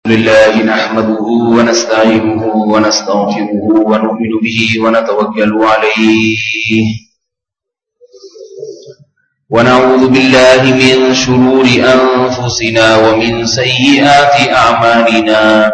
لله نحمده ونستعينه ونستغفره ونؤمن به ونتوكل عليه ونعوذ بالله من شرور أنفسنا ومن سيئات أعمالنا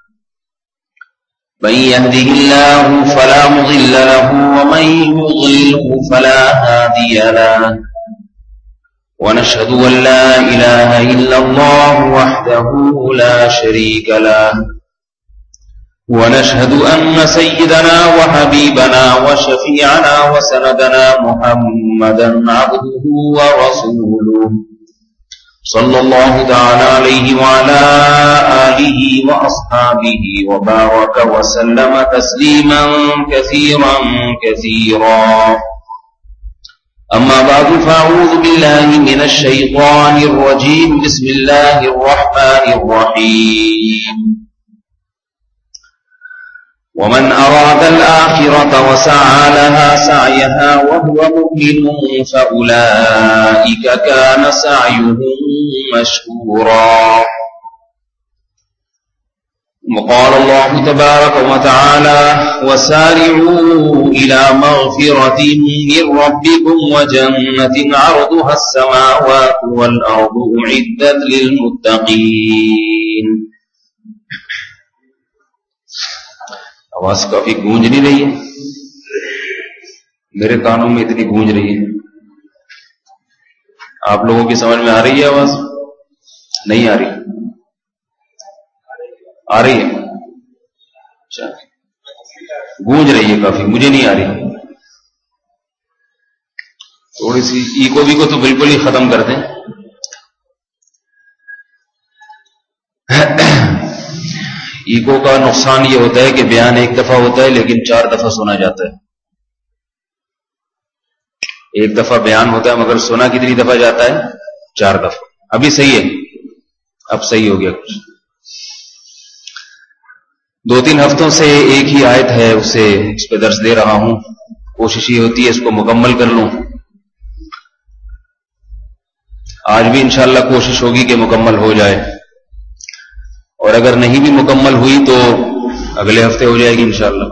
من يهده الله فلا مضل له ومن يضلله فلا هادي له ونشهد أن لا إله إلا الله وحده لا شريك له ونشهد أن سيدنا وحبيبنا وشفيعنا وسندنا محمدا عبده ورسوله صلى الله تعالى عليه وعلى آله وأصحابه وبارك وسلم تسليما كثيرا كثيرا أما بعد فأعوذ بالله من الشيطان الرجيم بسم الله الرحمن الرحيم ومن أراد الآخرة وسعى لها سعيها وهو مؤمن فأولئك كان سعيهم مشكورا وقال الله تبارك وتعالى وسارعوا إلى مغفرة من ربكم وجنة عرضها السماوات والأرض أعدت للمتقين. آواز کافی گونج نہیں رہی ہے، میرے کانوں میں اتنی گونج رہی ہے. آپ لوگوں کی سمجھ میں آ رہی ہے آواز؟ نہیں آ رہی؟ آ رہی ہے؟ اچھا، گونج رہی ہے کافی، مجھے نہیں آ رہی. تھوڑی سی ایکو بھی کو تو بالکل ہی ختم کر دیں. ایکو کا نقصان یہ ہوتا ہے کہ بیان ایک دفعہ ہوتا ہے لیکن 4 دفعہ سنا جاتا ہے. ایک دفعہ بیان ہوتا ہے مگر سنا کتنی دفعہ جاتا ہے؟ 4 دفعہ. ابھی صحیح ہے، اب صحیح ہو گیا کچھ. 2-3 ہفتوں سے ایک ہی آیت ہے، اسے اس پہ درس دے رہا ہوں. کوشش یہ ہوتی ہے اس کو مکمل کر لوں. آج بھی انشاءاللہ کوشش ہوگی کہ مکمل ہو جائے، اور اگر نہیں بھی مکمل ہوئی تو اگلے ہفتے ہو جائے گی انشاءاللہ.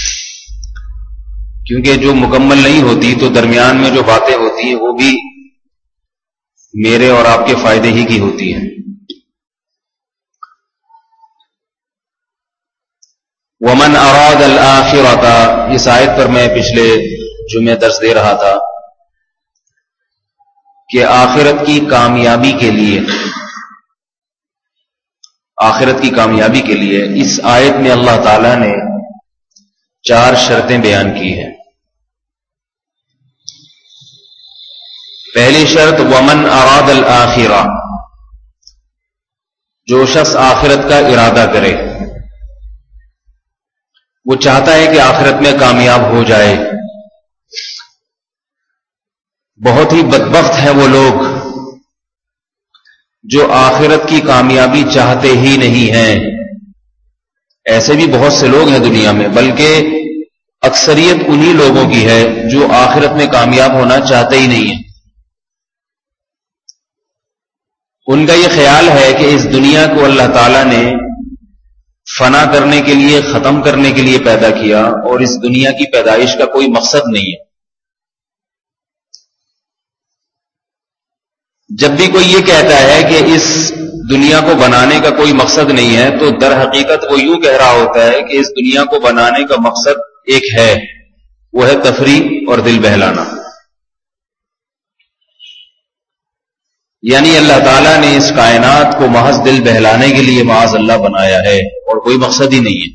کیونکہ جو مکمل نہیں ہوتی تو درمیان میں جو باتیں ہوتی ہیں وہ بھی میرے اور آپ کے فائدے ہی کی ہوتی ہیں. ومن اراد الآخرۃ، اس آیت پر میں پچھلے جمعے درس دے رہا تھا کہ آخرت کی کامیابی کے لیے، آخرت کی کامیابی کے لیے اس آیت میں اللہ تعالی نے 4 شرطیں بیان کی ہیں. پہلی شرط ومن اراد الآخرہ، جو شخص آخرت کا ارادہ کرے، وہ چاہتا ہے کہ آخرت میں کامیاب ہو جائے. بہت ہی بدبخت ہیں وہ لوگ جو آخرت کی کامیابی چاہتے ہی نہیں ہیں. ایسے بھی بہت سے لوگ ہیں دنیا میں، بلکہ اکثریت انہی لوگوں کی ہے جو آخرت میں کامیاب ہونا چاہتے ہی نہیں ہیں. ان کا یہ خیال ہے کہ اس دنیا کو اللہ تعالیٰ نے فنا کرنے کے لیے، ختم کرنے کے لیے پیدا کیا، اور اس دنیا کی پیدائش کا کوئی مقصد نہیں ہے. جب بھی کوئی یہ کہتا ہے کہ اس دنیا کو بنانے کا کوئی مقصد نہیں ہے تو در حقیقت وہ یوں کہہ رہا ہوتا ہے کہ اس دنیا کو بنانے کا مقصد ایک ہے، وہ ہے تفریح اور دل بہلانا. یعنی اللہ تعالیٰ نے اس کائنات کو محض دل بہلانے کے لیے معاذ اللہ بنایا ہے اور کوئی مقصد ہی نہیں ہے.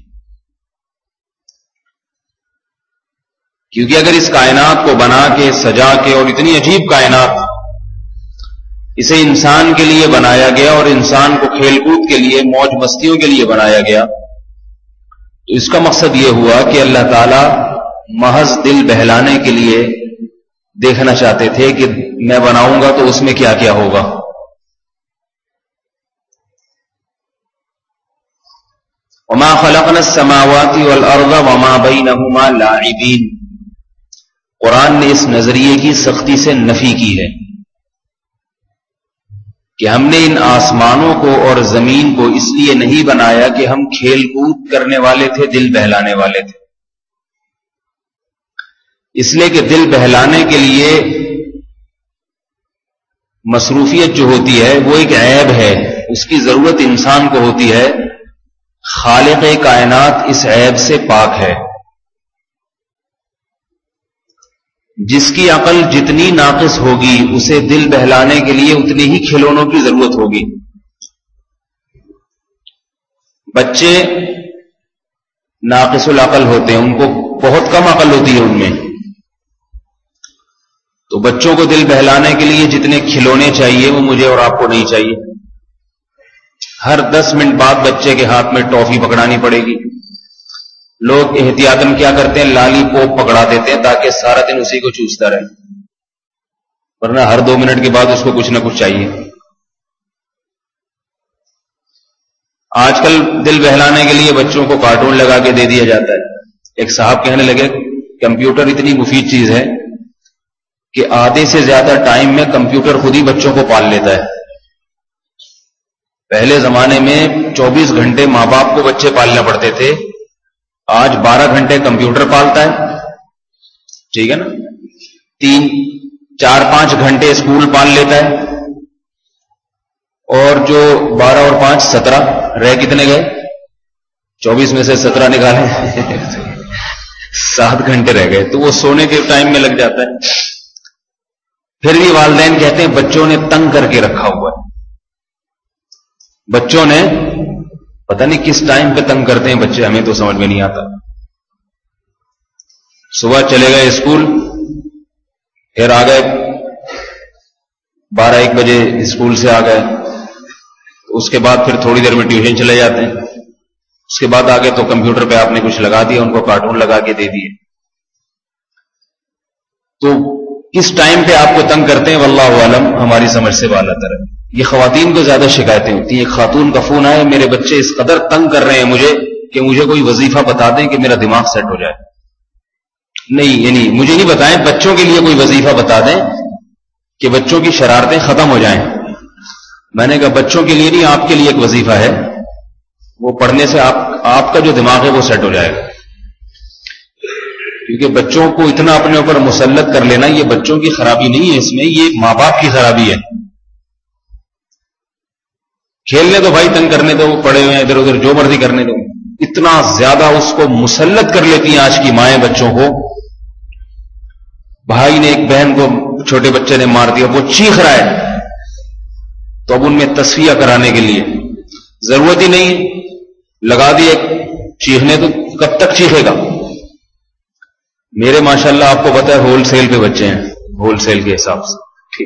کیونکہ اگر اس کائنات کو بنا کے، سجا کے، اور اتنی عجیب کائنات، اسے انسان کے لیے بنایا گیا اور انسان کو کھیل کود کے لیے، موج مستیوں کے لیے بنایا گیا، تو اس کا مقصد یہ ہوا کہ اللہ تعالیٰ محض دل بہلانے کے لیے دیکھنا چاہتے تھے کہ میں بناؤں گا تو اس میں کیا کیا ہوگا. وما خلقنا السماوات والارض وما بينهما لاعبين، قرآن نے اس نظریے کی سختی سے نفی کی ہے. کہ ہم نے ان آسمانوں کو اور زمین کو اس لیے نہیں بنایا کہ ہم کھیل کود کرنے والے تھے، دل بہلانے والے تھے. اس لیے کہ دل بہلانے کے لیے مصروفیت جو ہوتی ہے وہ ایک عیب ہے، اس کی ضرورت انسان کو ہوتی ہے. خالق کائنات اس عیب سے پاک ہے. جس کی عقل جتنی ناقص ہوگی اسے دل بہلانے کے لیے اتنی ہی کھلونوں کی ضرورت ہوگی. بچے ناقص العقل ہوتے ہیں، ان کو بہت کم عقل ہوتی ہے ان میں، تو بچوں کو دل بہلانے کے لیے جتنے کھلونے چاہیے وہ مجھے اور آپ کو نہیں چاہیے. ہر 10 منٹ بعد بچے کے ہاتھ میں ٹافی پکڑانی پڑے گی. لوگ احتیاطاً کیا کرتے ہیں، لالی پوپ پکڑا دیتے ہیں تاکہ سارا دن اسی کو چوستا رہے، ورنہ ہر 2 منٹ کے بعد اس کو کچھ نہ کچھ چاہیے. آج کل دل بہلانے کے لیے بچوں کو کارٹون لگا کے دے دیا جاتا ہے. ایک صاحب کہنے لگے کمپیوٹر اتنی مفید چیز ہے کہ آدھے سے زیادہ ٹائم میں کمپیوٹر خود ہی بچوں کو پال لیتا ہے. پہلے زمانے میں 24 گھنٹے ماں باپ کو بچے پالنا پڑتے تھے، آج 12 گھنٹے کمپیوٹر پالتا ہے. ٹھیک ہے نا؟ 3 4 5 گھنٹے اسکول پال لیتا ہے، اور جو 12 اور 5 17 رہ کتنے گئے؟ 24 میں سے 17 نکالیں 7 گھنٹے رہ گئے، تو وہ سونے کے ٹائم میں لگ جاتا ہے. پھر بھی والدین کہتے ہیں بچوں نے تنگ کر کے رکھا ہوا ہے. بچوں نے پتہ نہیں کس ٹائم پہ تنگ کرتے ہیں بچے، ہمیں تو سمجھ میں نہیں آتا. صبح چلے گئے اسکول، پھر آ گئے 12-1 بجے اسکول سے آ گئے، اس کے بعد پھر تھوڑی دیر میں ٹیوشن چلے جاتے ہیں. اس کے بعد آگے تو کمپیوٹر پہ آپ نے کچھ لگا دیا، ان کو کارٹون لگا کے دے دیے. تو کس ٹائم پہ آپ کو تنگ کرتے ہیں واللہ عالم، ہماری سمجھ سے بالا تر ہے. یہ خواتین کو زیادہ شکایتیں ہوتی ہیں. ایک خاتون کا فون آئے، میرے بچے اس قدر تنگ کر رہے ہیں مجھے کہ مجھے کوئی وظیفہ بتا دیں کہ میرا دماغ سیٹ ہو جائے. نہیں، یعنی مجھے نہیں بتائیں، بچوں کے لیے کوئی وظیفہ بتا دیں کہ بچوں کی شرارتیں ختم ہو جائیں. میں نے کہا بچوں کے لیے نہیں، آپ کے لیے ایک وظیفہ ہے، وہ پڑھنے سے آپ کا جو دماغ ہے وہ سیٹ ہو جائے گا. کیونکہ بچوں کو اتنا اپنے اوپر مسلط کر لینا یہ بچوں کی خرابی نہیں ہے، اس میں یہ ماں باپ کی خرابی ہے. کھیلنے تو بھائی تنگ کرنے دو، پڑے ہوئے ہیں ادھر ادھر جو مرضی کرنے دو. اتنا زیادہ اس کو مسلط کر لیتی ہیں آج کی مائیں بچوں کو. بھائی نے ایک بہن کو چھوٹے بچے نے مار دیا، وہ چیخ رہا ہے، تو اب ان میں تصفیہ کرانے کے لیے ضرورت ہی نہیں، لگا دیے چیخنے، تو کب تک چیخے گا. میرے ماشاءاللہ آپ کو پتا ہے ہول سیل پہ بچے ہیں، ہول سیل کے حساب سے. ٹھیک،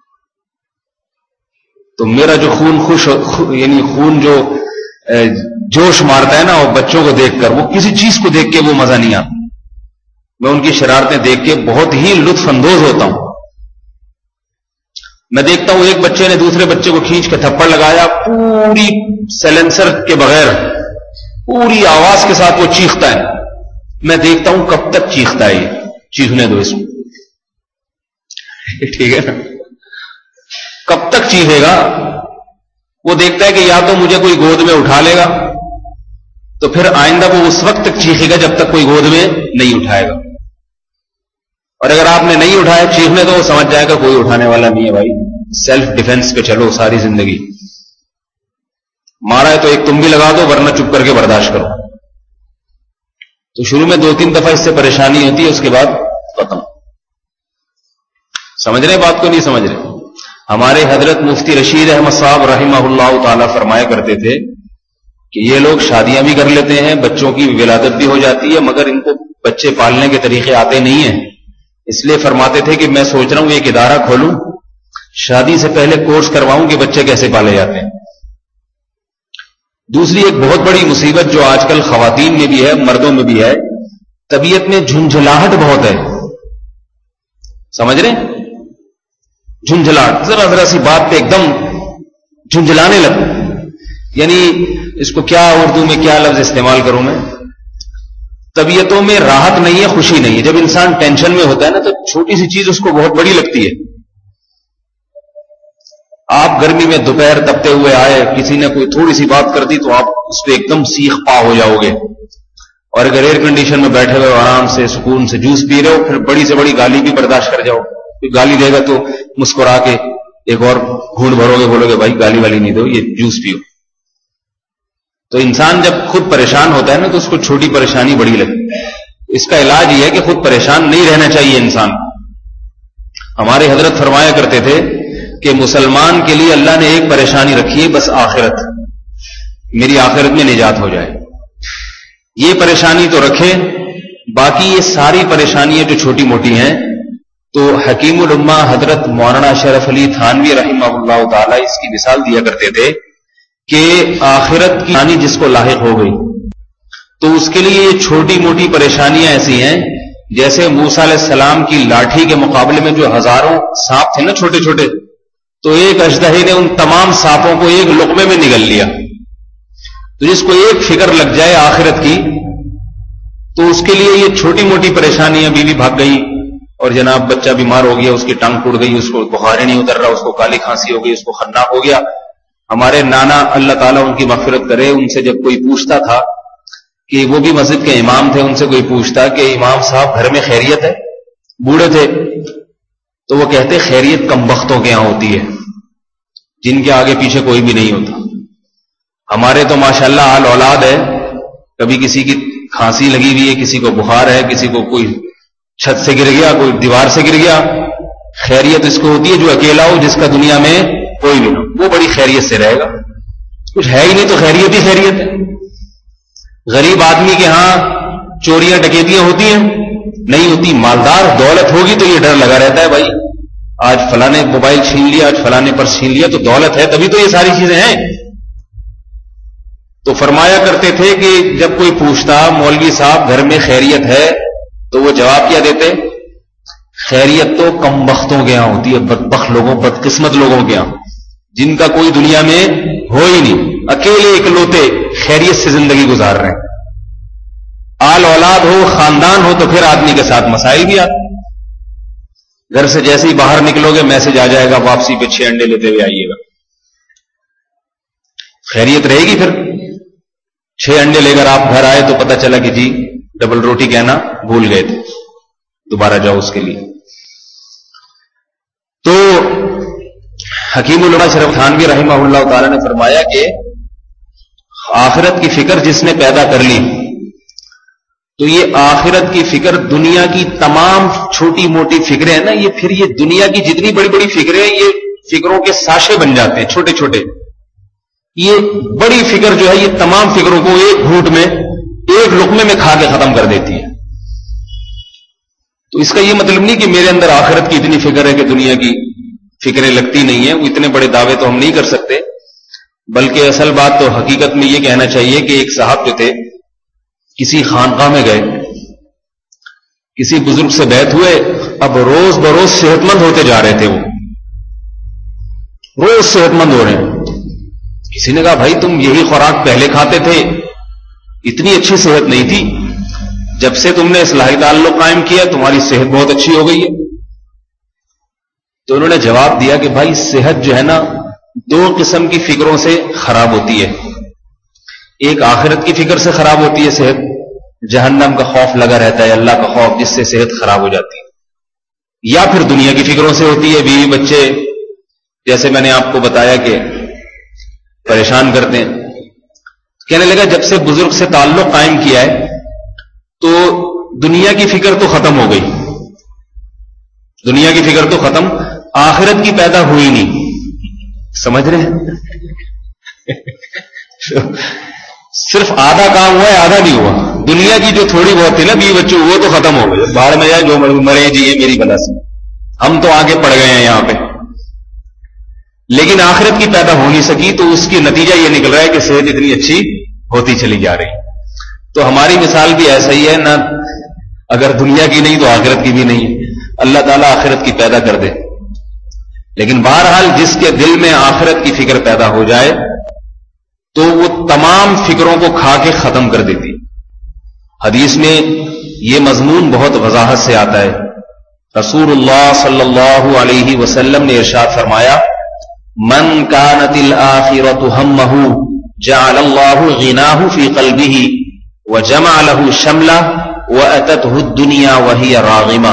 تو میرا جو یعنی خون جو جوش مارتا ہے نا وہ بچوں کو دیکھ کر، وہ کسی چیز کو دیکھ کے وہ مزہ نہیں آتا. میں ان کی شرارتیں دیکھ کے بہت ہی لطف اندوز ہوتا ہوں. میں دیکھتا ہوں ایک بچے نے دوسرے بچے کو کھینچ کے تھپڑ لگایا، پوری سیلنسر کے بغیر پوری آواز کے ساتھ وہ چیختا ہے. میں دیکھتا ہوں کب تک چیختا ہے، یہ چیخنے دو اس کو. ٹھیک ہے نا؟ کب تک چیخے گا؟ وہ دیکھتا ہے کہ یا تو مجھے کوئی گود میں اٹھا لے گا، تو پھر آئندہ وہ اس وقت تک چیخے گا جب تک کوئی گود میں نہیں اٹھائے گا. اور اگر آپ نے نہیں اٹھایا چیخنے تو وہ سمجھ جائے گا کوئی اٹھانے والا نہیں ہے بھائی، سیلف ڈیفenس پہ چلو ساری زندگی. مارا ہے تو ایک تم بھی لگا دو، ورنہ چپ کر کے برداشت کرو. تو شروع میں 2-3 دفعہ اس سے پریشانی ہوتی ہے، اس کے بعد ختم. سمجھ رہے بات کو نہیں سمجھ رہے؟ ہمارے حضرت مفتی رشید احمد صاحب رحمہ اللہ تعالی فرمایا کرتے تھے کہ یہ لوگ شادیاں بھی کر لیتے ہیں، بچوں کی ولادت بھی ہو جاتی ہے، مگر ان کو بچے پالنے کے طریقے آتے نہیں ہیں. اس لیے فرماتے تھے کہ میں سوچ رہا ہوں ایک ادارہ کھولوں، شادی سے پہلے کورس کرواؤں کہ بچے کیسے پالے جاتے ہیں. دوسری ایک بہت بڑی مصیبت جو آج کل خواتین میں بھی ہے، مردوں میں بھی ہے، طبیعت میں جھنجھلاہٹ بہت ہے. سمجھ رہے ہیں؟ جھنجھلاہٹ، ذرا ذرا سی بات پہ ایک دم جھنجھلانے لگو. یعنی اس کو کیا اردو میں کیا لفظ استعمال کروں میں، طبیعتوں میں راحت نہیں ہے، خوشی نہیں ہے. جب انسان ٹینشن میں ہوتا ہے نا تو چھوٹی سی چیز اس کو بہت بڑی لگتی ہے. آپ گرمی میں دوپہر تپتے ہوئے آئے, کسی نے کوئی تھوڑی سی بات کر دی تو آپ اس پہ ایک دم سیخ پا ہو جاؤ گے, اور اگر ایئر کنڈیشن میں بیٹھے ہوئے آرام سے سکون سے جوس پی رہے ہو, پھر بڑی سے بڑی گالی بھی برداشت کر جاؤ, کوئی گالی دے گا تو مسکرا کے ایک اور گھونٹ بھرو گے, بولو گے بھائی گالی والی نہیں دو, یہ جوس پیو. تو انسان جب خود پریشان ہوتا ہے نا تو اس کو چھوٹی پریشانی بڑی لگتی. اس کا علاج یہ ہے کہ خود پریشان نہیں رہنا چاہیے انسان. ہمارے حضرت فرمایا کرتے تھے کہ مسلمان کے لیے اللہ نے ایک پریشانی رکھی ہے, بس آخرت, میری آخرت میں نجات ہو جائے, یہ پریشانی تو رکھے, باقی یہ ساری پریشانیاں جو چھوٹی موٹی ہیں. تو حکیم الامہ حضرت مولانا اشرف علی تھانوی رحمہ اللہ تعالی اس کی مثال دیا کرتے تھے کہ آخرت کی پریشانی جس کو لاحق ہو گئی تو اس کے لیے یہ چھوٹی موٹی پریشانیاں ایسی ہیں جیسے موسیٰ علیہ السلام کی لاٹھی کے مقابلے میں جو ہزاروں سانپ تھے نا چھوٹے چھوٹے, تو ایک اژدہے نے ان تمام سانپوں کو ایک لقمے میں نگل لیا. تو جس کو ایک فکر لگ جائے آخرت کی تو اس کے لیے یہ چھوٹی موٹی پریشانیاں, بیوی بھاگ گئی اور جناب بچہ بیمار ہو گیا, اس کی ٹانگ ٹوٹ گئی, اس کو بخار نہیں اتر رہا, اس کو کالی کھانسی ہو گئی, اس کو خناق ہو گیا. ہمارے نانا اللہ تعالیٰ ان کی مغفرت کرے, ان سے جب کوئی پوچھتا تھا کہ وہ بھی مسجد کے امام تھے, ان سے کوئی پوچھتا کہ امام صاحب گھر میں خیریت ہے, بوڑھے تھے, تو وہ کہتے خیریت کم بختوں کے یہاں ہوتی ہے جن کے آگے پیچھے کوئی بھی نہیں ہوتا. ہمارے تو ماشاءاللہ آل اولاد ہے, کبھی کسی کی کھانسی لگی ہوئی ہے, کسی کو بخار ہے, کسی کو کوئی چھت سے گر گیا, کوئی دیوار سے گر گیا. خیریت اس کو ہوتی ہے جو اکیلا ہو, جس کا دنیا میں کوئی بھی نہ, وہ بڑی خیریت سے رہے گا. کچھ ہے ہی نہیں تو خیریت ہی خیریت ہے. غریب آدمی کے ہاں چوریاں ڈکیتیاں ہوتی ہیں, نہیں ہوتی. مالدار دولت ہوگی تو یہ ڈر لگا رہتا ہے, بھائی آج فلاں نے موبائل چھین لیا, آج فلاں نے پرس چھین لیا, تو دولت ہے تبھی تو یہ ساری چیزیں ہیں. تو فرمایا کرتے تھے کہ جب کوئی پوچھتا مولوی صاحب گھر میں خیریت ہے, تو وہ جواب کیا دیتے, خیریت تو کم بختوں کے یہاں ہوتی ہے, بدبخت لوگوں, بدقسمت لوگوں کے یہاں, جن کا کوئی دنیا میں ہو ہی نہیں, اکیلے اکلوتے خیریت سے زندگی گزار رہے ہیں. آل اولاد ہو, خاندان ہو, تو پھر آدمی کے ساتھ مسائل بھی آتے. گھر سے جیسے ہی باہر نکلو گے میسج آ جائے گا واپسی پہ 6 انڈے لیتے ہوئے آئیے گا. خیریت رہے گی پھر؟ 6 انڈے لے کر آپ گھر آئے تو پتہ چلا کہ جی ڈبل روٹی کہنا بھول گئے تھے, دوبارہ جاؤ اس کے لیے. تو حکیم الامہ اشرف تھانوی رحمہ اللہ تعالی نے فرمایا کہ آخرت کی فکر جس نے پیدا کر لی تو یہ آخرت کی فکر دنیا کی تمام چھوٹی موٹی فکریں ہیں نا, یہ پھر یہ دنیا کی جتنی بڑی بڑی فکریں ہیں یہ فکروں کے ساشے بن جاتے ہیں چھوٹے چھوٹے. یہ بڑی فکر جو ہے یہ تمام فکروں کو ایک گھونٹ میں ایک لقمے میں کھا کے ختم کر دیتی ہے. تو اس کا یہ مطلب نہیں کہ میرے اندر آخرت کی اتنی فکر ہے کہ دنیا کی فکریں لگتی نہیں ہیں, وہ اتنے بڑے دعوے تو ہم نہیں کر سکتے. بلکہ اصل بات تو حقیقت میں یہ کہنا چاہیے کہ ایک صاحب جو تھے کسی خانقاہ میں گئے, کسی بزرگ سے بیعت ہوئے, اب روز بروز صحت مند ہوتے جا رہے تھے, وہ روز صحت مند ہو رہے ہیں. کسی نے کہا بھائی تم یہی خوراک پہلے کھاتے تھے, اتنی اچھی صحت نہیں تھی, جب سے تم نے اصلاحی تعلق قائم کیا تمہاری صحت بہت اچھی ہو گئی ہے. تو انہوں نے جواب دیا کہ بھائی صحت جو ہے نا 2 قسم کی فکروں سے خراب ہوتی ہے. ایک آخرت کی فکر سے خراب ہوتی ہے صحت, جہنم کا خوف لگا رہتا ہے, اللہ کا خوف, جس سے صحت خراب ہو جاتی ہے. یا پھر دنیا کی فکروں سے ہوتی ہے, بیوی بچے, جیسے میں نے آپ کو بتایا کہ پریشان کرتے ہیں. کہنے لگا جب سے بزرگ سے تعلق قائم کیا ہے تو دنیا کی فکر تو ختم ہو گئی, دنیا کی فکر تو ختم, آخرت کی پیدا ہوئی نہیں. سمجھ رہے ہیں؟ صرف آدھا کام ہوا ہے, آدھا نہیں ہوا. دنیا کی جو تھوڑی بہت تھی نا بیوی بچوں, وہ تو ختم ہو گئے, باہر میں جائے جو مرے جی یہ میری بلا سے, ہم تو آگے پڑ گئے ہیں یہاں پہ. لیکن آخرت کی پیدا ہو نہیں سکی, تو اس کی نتیجہ یہ نکل رہا ہے کہ صحت اتنی اچھی ہوتی چلی جا رہی. تو ہماری مثال بھی ایسا ہی ہے نا, اگر دنیا کی نہیں تو آخرت کی بھی نہیں. اللہ تعالیٰ آخرت کی پیدا کر دے, لیکن بہرحال جس کے دل میں آخرت کی فکر پیدا ہو جائے تو وہ تمام فکروں کو کھا کے ختم کر دیتی. حدیث میں یہ مضمون بہت وضاحت سے آتا ہے. رسول اللہ صلی اللہ علیہ وسلم نے ارشاد فرمایا من كانت الآخرة همه جعل الله غناه في قلبه وجمع له شمله وأتته الدنيا وهي راغمة.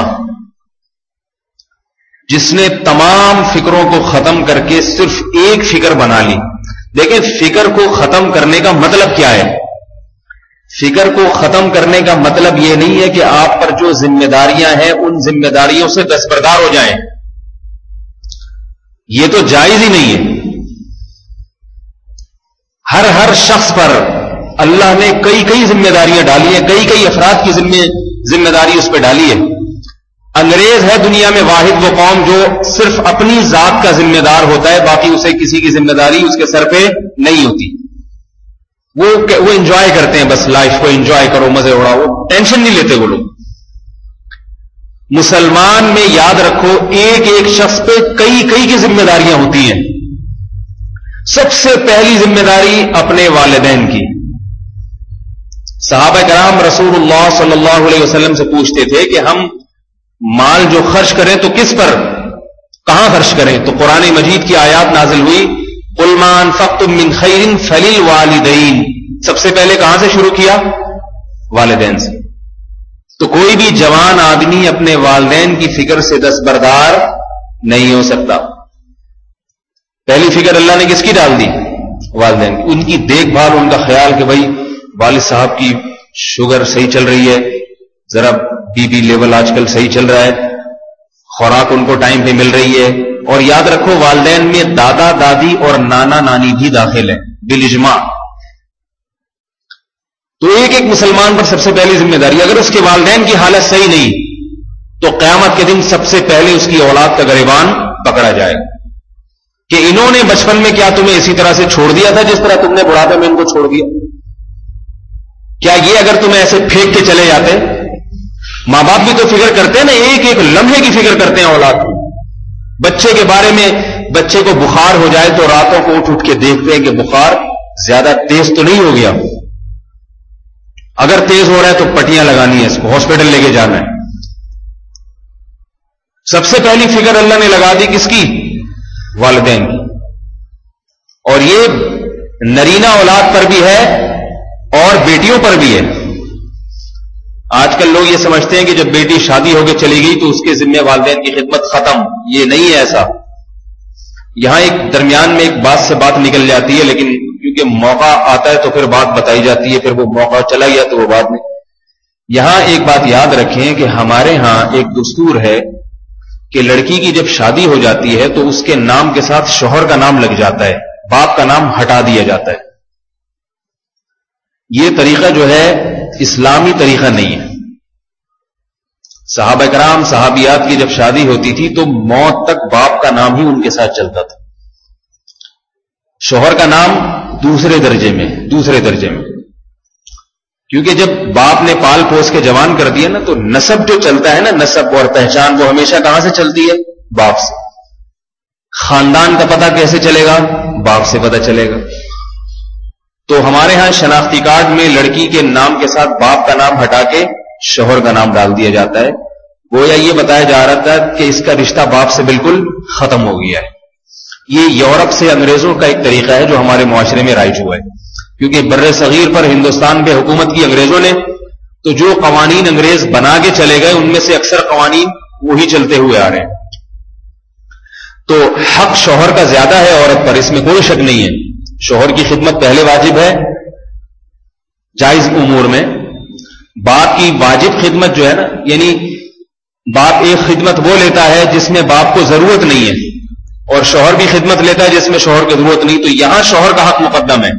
جس نے تمام فکروں کو ختم کر کے صرف ایک فکر بنا لی. لیکن فکر کو ختم کرنے کا مطلب کیا ہے؟ فکر کو ختم کرنے کا مطلب یہ نہیں ہے کہ آپ پر جو ذمہ داریاں ہیں ان ذمہ داریوں سے دستبردار ہو جائیں. یہ تو جائز ہی نہیں ہے. ہر شخص پر اللہ نے کئی ذمہ داریاں ڈالی ہیں, کئی افراد کی ذمہ داری اس پہ ڈالی ہے. انگریز ہے دنیا میں واحد وہ قوم جو صرف اپنی ذات کا ذمہ دار ہوتا ہے, باقی اسے کسی کی ذمہ داری اس کے سر پہ نہیں ہوتی. وہ انجوائے کرتے ہیں, بس لائف کو انجوائے کرو, مزے اڑاؤ, ٹینشن نہیں لیتے وہ لوگ. مسلمان میں یاد رکھو ایک شخص پہ کئی کی ذمہ داریاں ہوتی ہیں. سب سے پہلی ذمہ داری اپنے والدین کی. صحابہ کرام رسول اللہ صلی اللہ علیہ وسلم سے پوچھتے تھے کہ ہم مال جو خرچ کریں تو کس پر, کہاں خرچ کریں؟ تو قرآن مجید کی آیات نازل ہوئی, قل ما انفقتم من خیر فللوالدین. سب سے پہلے کہاں سے شروع کیا؟ والدین سے. تو کوئی بھی جوان آدمی اپنے والدین کی فکر سے دستبردار نہیں ہو سکتا. پہلی فکر اللہ نے کس کی ڈال دی؟ والدین کی. ان کی دیکھ بھال, ان کا خیال کہ بھائی والد صاحب کی شوگر صحیح چل رہی ہے, ذرا بی پی لیول آج کل صحیح چل رہا ہے, خوراک ان کو ٹائم پہ مل رہی ہے. اور یاد رکھو والدین میں دادا دادی اور نانا نانی بھی داخل ہیں بالاجماع. تو ایک مسلمان پر سب سے پہلی ذمہ داری, اگر اس کے والدین کی حالت صحیح نہیں تو قیامت کے دن سب سے پہلے اس کی اولاد کا گریبان پکڑا جائے کہ انہوں نے بچپن میں کیا تمہیں اسی طرح سے چھوڑ دیا تھا جس طرح تم نے بڑھاپے میں ان کو چھوڑ دیا؟ کیا یہ اگر تمہیں ایسے پھینک کے چلے جاتے؟ ماں باپ بھی تو فکر کرتے ہیں نا, ایک لمحے کی فکر کرتے ہیں اولاد کی. بچے کے بارے میں, بچے کو بخار ہو جائے تو راتوں کو اٹھ کے دیکھتے ہیں کہ بخار زیادہ تیز تو نہیں ہو گیا, اگر تیز ہو رہا ہے تو پٹیاں لگانی ہے, اس کو ہاسپٹل لے کے جانا ہے. سب سے پہلی فکر اللہ نے لگا دی کس کی؟ والدین کی. اور یہ نرینہ اولاد پر بھی ہے اور بیٹیوں پر بھی ہے. آج کل لوگ یہ سمجھتے ہیں کہ جب بیٹی شادی ہو کے چلی گئی تو اس کے ذمہ والدین کی خدمت ختم. یہ نہیں ہے ایسا. یہاں ایک درمیان میں ایک بات سے بات نکل جاتی ہے, لیکن کیونکہ موقع آتا ہے تو پھر بات بتائی جاتی ہے, پھر وہ موقع چلا گیا تو وہ بات نہیں. یہاں ایک بات یاد رکھیں کہ ہمارے ہاں ایک دستور ہے کہ لڑکی کی جب شادی ہو جاتی ہے تو اس کے نام کے ساتھ شوہر کا نام لگ جاتا ہے, باپ کا نام ہٹا دیا جاتا ہے. یہ طریقہ جو ہے اسلامی طریقہ نہیں ہے. صحابہ کرام صحابیات کی جب شادی ہوتی تھی تو موت تک باپ کا نام ہی ان کے ساتھ چلتا تھا, شوہر کا نام دوسرے درجے میں. کیونکہ جب باپ نے پال پوس کے جوان کر دیا نا تو نسب جو چلتا ہے نا, نسب اور پہچان, وہ ہمیشہ کہاں سے چلتی ہے؟ باپ سے. خاندان کا پتہ کیسے چلے گا؟ باپ سے پتہ چلے گا. تو ہمارے ہاں شناختی کارڈ میں لڑکی کے نام کے ساتھ باپ کا نام ہٹا کے شوہر کا نام ڈال دیا جاتا ہے. گویا یہ بتایا جا رہا تھا کہ اس کا رشتہ باپ سے بالکل ختم ہو گیا ہے. یہ یورپ سے انگریزوں کا ایک طریقہ ہے جو ہمارے معاشرے میں رائج ہوا ہے. کیونکہ بر صغیر پر ہندوستان پہ حکومت کی انگریزوں نے, تو جو قوانین انگریز بنا کے چلے گئے ان میں سے اکثر قوانین وہی چلتے ہوئے آ رہے ہیں. تو حق شوہر کا زیادہ ہے عورت پر, اس میں کوئی شک نہیں ہے. شوہر کی خدمت پہلے واجب ہے جائز امور میں. باپ کی واجب خدمت جو ہے نا, یعنی باپ ایک خدمت وہ لیتا ہے جس میں باپ کو ضرورت نہیں ہے, اور شوہر بھی خدمت لیتا ہے جس میں شوہر کی ضرورت نہیں. تو یہاں شوہر کا حق مقدم ہے.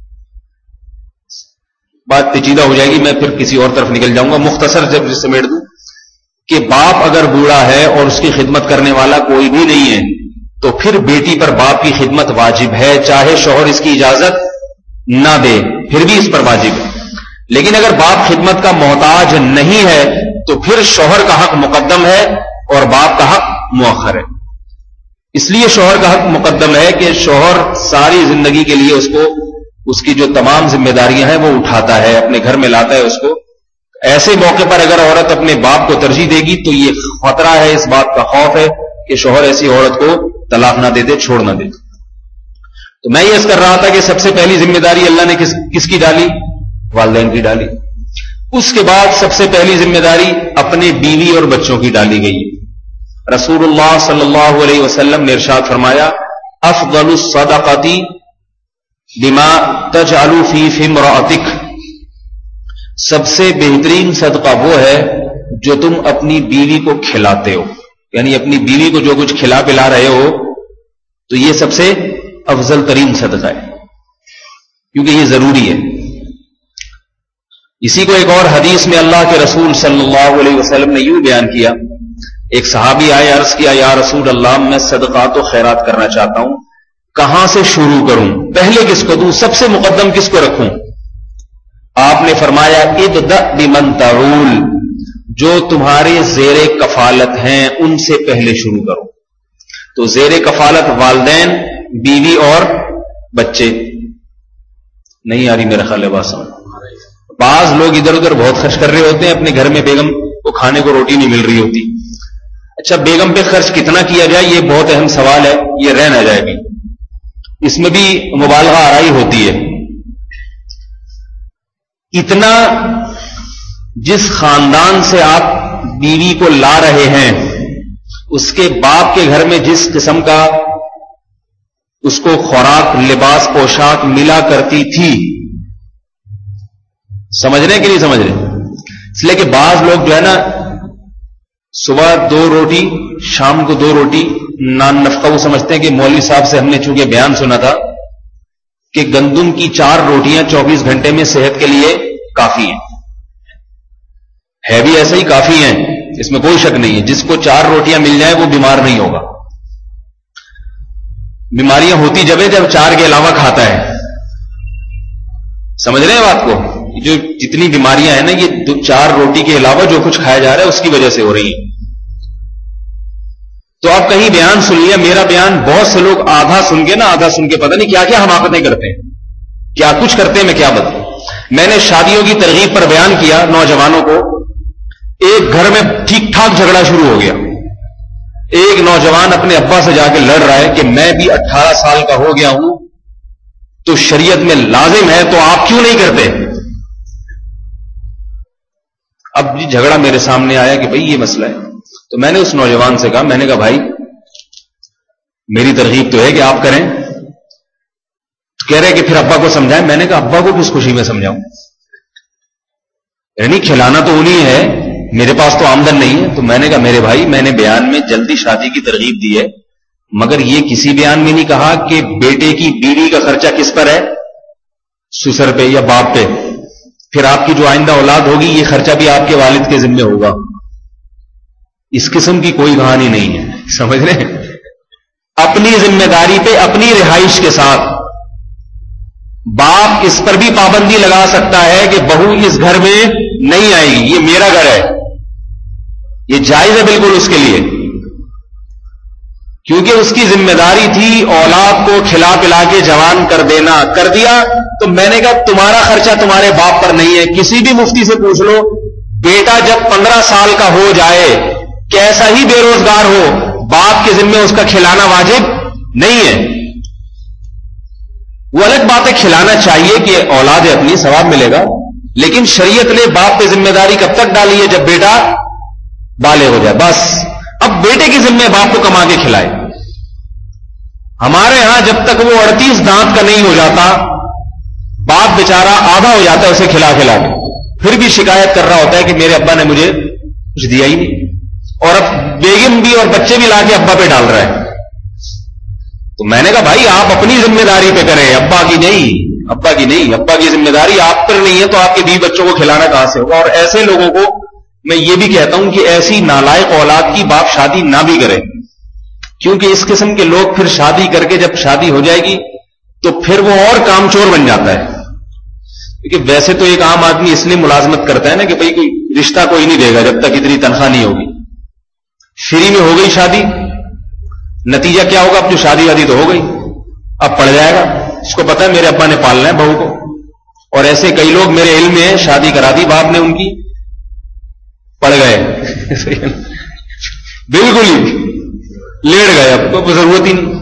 بات پیچیدہ ہو جائے گی, میں پھر کسی اور طرف نکل جاؤں گا. مختصر جب سمیٹ دوں کہ باپ اگر بوڑھا ہے اور اس کی خدمت کرنے والا کوئی بھی نہیں ہے تو پھر بیٹی پر باپ کی خدمت واجب ہے, چاہے شوہر اس کی اجازت نہ دے پھر بھی اس پر واجب ہے. لیکن اگر باپ خدمت کا محتاج نہیں ہے تو پھر شوہر کا حق مقدم ہے اور باپ کا حق مؤخر ہے. اس لیے شوہر کا حق مقدم ہے کہ شوہر ساری زندگی کے لیے اس کی جو تمام ذمہ داریاں ہیں وہ اٹھاتا ہے, اپنے گھر میں لاتا ہے اس کو. ایسے موقع پر اگر عورت اپنے باپ کو ترجیح دے گی تو یہ خطرہ ہے, اس بات کا خوف ہے کہ شوہر ایسی عورت کو طلاق نہ دے دے, چھوڑ نہ دے. تو میں یہ کر رہا تھا کہ سب سے پہلی ذمہ داری اللہ نے کس کی ڈالی؟ والدین کی ڈالی. اس کے بعد سب سے پہلی ذمہ داری اپنے بیوی اور بچوں کی ڈالی گئی. رسول اللہ صلی اللہ علیہ وسلم نے ارشاد فرمایا افضل الصدقۃ بما تجعل فی امرأتک، سب سے بہترین صدقہ وہ ہے جو تم اپنی بیوی کو کھلاتے ہو، یعنی اپنی بیوی کو جو کچھ کھلا پلا رہے ہو تو یہ سب سے افضل ترین صدقہ ہے، کیونکہ یہ ضروری ہے. اسی کو ایک اور حدیث میں اللہ کے رسول صلی اللہ علیہ وسلم نے یوں بیان کیا. ایک صحابی آئے، عرض کیا یا رسول اللہ میں صدقات و خیرات کرنا چاہتا ہوں، کہاں سے شروع کروں؟ پہلے کس کو دوں؟ سب سے مقدم کس کو رکھوں؟ آپ نے فرمایا ابدأ بمن تعول، جو تمہارے زیر کفالت ہیں ان سے پہلے شروع کرو. تو زیر کفالت والدین، بیوی اور بچے. نہیں آ رہی میرا خیال ہے بات سمجھ. بعض لوگ ادھر ادھر بہت خرچ کر رہے ہوتے ہیں، اپنے گھر میں بیگم کو کھانے کو روٹی نہیں مل رہی ہوتی. اچھا بیگم پہ خرچ کتنا کیا جائے یہ بہت اہم سوال ہے، یہ رہ نہ جائے گی، اس میں بھی مبالغہ آرائی ہوتی ہے. اتنا جس خاندان سے آپ بیوی کو لا رہے ہیں اس کے باپ کے گھر میں جس قسم کا اس کو خوراک، لباس، پوشاک ملا کرتی تھی، سمجھ رہے کہ نہیں سمجھ رہے؟ اس لیے کہ بعض لوگ جو ہے نا صبح 2 روٹی، شام کو 2 روٹی نان نفقہ، وہ سمجھتے ہیں کہ مولوی صاحب سے ہم نے چونکہ بیان سنا تھا کہ گندم کی 4 روٹیاں 24 گھنٹے میں صحت کے لیے کافی ہیں. ہے بھی ایسے ہی کافی ہیں، اس میں کوئی شک نہیں ہے. جس کو 4 روٹیاں مل جائیں وہ بیمار نہیں ہوگا. بیماریاں ہوتی جب 4 کے علاوہ کھاتا ہے. سمجھ رہے ہیں بات کو؟ جو جتنی بیماریاں ہیں نا یہ 4 روٹی کے علاوہ جو کچھ کھایا جا رہا ہے اس کی وجہ سے ہو رہی ہیں. تو آپ کہیں بیان سن لیا، میرا بیان بہت سے لوگ آدھا سن کے پتہ نہیں کیا کیا حماقتیں کرتے ہیں، کیا کچھ کرتے ہیں. میں کیا بتاؤں؟ میں نے شادیوں کی ترغیب پر بیان کیا نوجوانوں کو. ایک گھر میں ٹھیک ٹھاک جھگڑا شروع ہو گیا. ایک نوجوان اپنے ابا سے جا کے لڑ رہا ہے کہ میں بھی 18 سال کا ہو گیا ہوں تو شریعت میں لازم ہے، تو آپ کیوں نہیں کرتے؟ اب یہ جھگڑا میرے سامنے آیا کہ بھئی یہ مسئلہ ہے. تو میں نے اس نوجوان سے کہا، میں نے کہا بھائی میری ترغیب تو ہے کہ آپ کریں. کہہ رہے کہ پھر ابا کو سمجھائیں. میں نے کہا ابا کو کس خوشی میں سمجھاؤں؟ یعنی کھلانا تو انہیں ہے، میرے پاس تو آمدن نہیں ہے. تو میں نے کہا میرے بھائی میں نے بیان میں جلدی شادی کی ترغیب دی ہے، مگر یہ کسی بیان میں نہیں کہا کہ بیٹے کی بیوی کا خرچہ کس پر ہے، سسر پہ یا باپ پہ. پھر آپ کی جو آئندہ اولاد ہوگی یہ خرچہ بھی آپ کے والد کے ذمہ ہوگا. اس قسم کی کوئی کہانی نہیں ہے. سمجھ رہے ہیں؟ اپنی ذمہ داری پہ اپنی رہائش کے ساتھ باپ اس پر بھی پابندی لگا سکتا ہے کہ بہو اس گھر میں نہیں آئے گی، یہ میرا گھر ہے. یہ جائز ہے بالکل اس کے لیے، کیونکہ اس کی ذمہ داری تھی اولاد کو کھلا پلا کے جوان کر دینا. کر دیا تو میں نے کہا تمہارا خرچہ تمہارے باپ پر نہیں ہے. کسی بھی مفتی سے پوچھ لو، بیٹا جب 15 سال کا ہو جائے، کیسا ہی بے روزگار ہو، باپ کے ذمہ اس کا کھلانا واجب نہیں ہے. وہ الگ بات ہے، کھلانا چاہیے کہ اولاد ہے اپنی، ثواب ملے گا، لیکن شریعت نے باپ پہ ذمہ داری کب تک ڈالی ہے؟ جب بیٹا بالغ ہو جائے. بس اب بیٹے کی ذمہ باپ کو کما کے کھلائے. ہمارے ہاں جب تک وہ 38 دانت کا نہیں ہو جاتا، باپ بیچارہ آدھا ہو جاتا ہے اسے کھلا کھلا کے، پھر بھی شکایت کر رہا ہوتا ہے کہ میرے ابا نے مجھے کچھ دیا ہی نہیں. اور اب بیگم بھی اور بچے بھی لا کے ابا پہ ڈال رہا ہے. تو میں نے کہا بھائی آپ اپنی ذمہ داری پہ کریں، ابا کی نہیں. ابا کی نہیں، ابا کی ذمہ داری آپ پر نہیں ہے تو آپ کے بیوی بچوں کو کھلانا کہاں سے ہوگا؟ اور ایسے لوگوں کو میں یہ بھی کہتا ہوں کہ ایسی نالائق اولاد کی باپ شادی نہ بھی کرے، کیونکہ اس قسم کے لوگ پھر شادی کر کے جب شادی ہو جائے گی تو پھر وہ اور کام چور بن جاتا ہے. کیونکہ ویسے تو ایک عام آدمی اس لیے ملازمت کرتا ہے نا کہ بھئی کوئی رشتہ کوئی نہیں دے گا جب تک اتنی تنخواہ نہیں ہوگی. فری میں ہو گئی شادی، نتیجہ کیا ہوگا؟ اب جو شادی وادی تو ہو گئی، اب پڑ جائے گا. اس کو پتا ہے میرے ابا نے پالنا ہے بہو کو. اور ایسے کئی لوگ میرے علم میں شادی کرا دی باپ نے ان کی، پڑ گئے بالکل ہی لیٹ گئے، اب تو ضرورت ہی نہیں.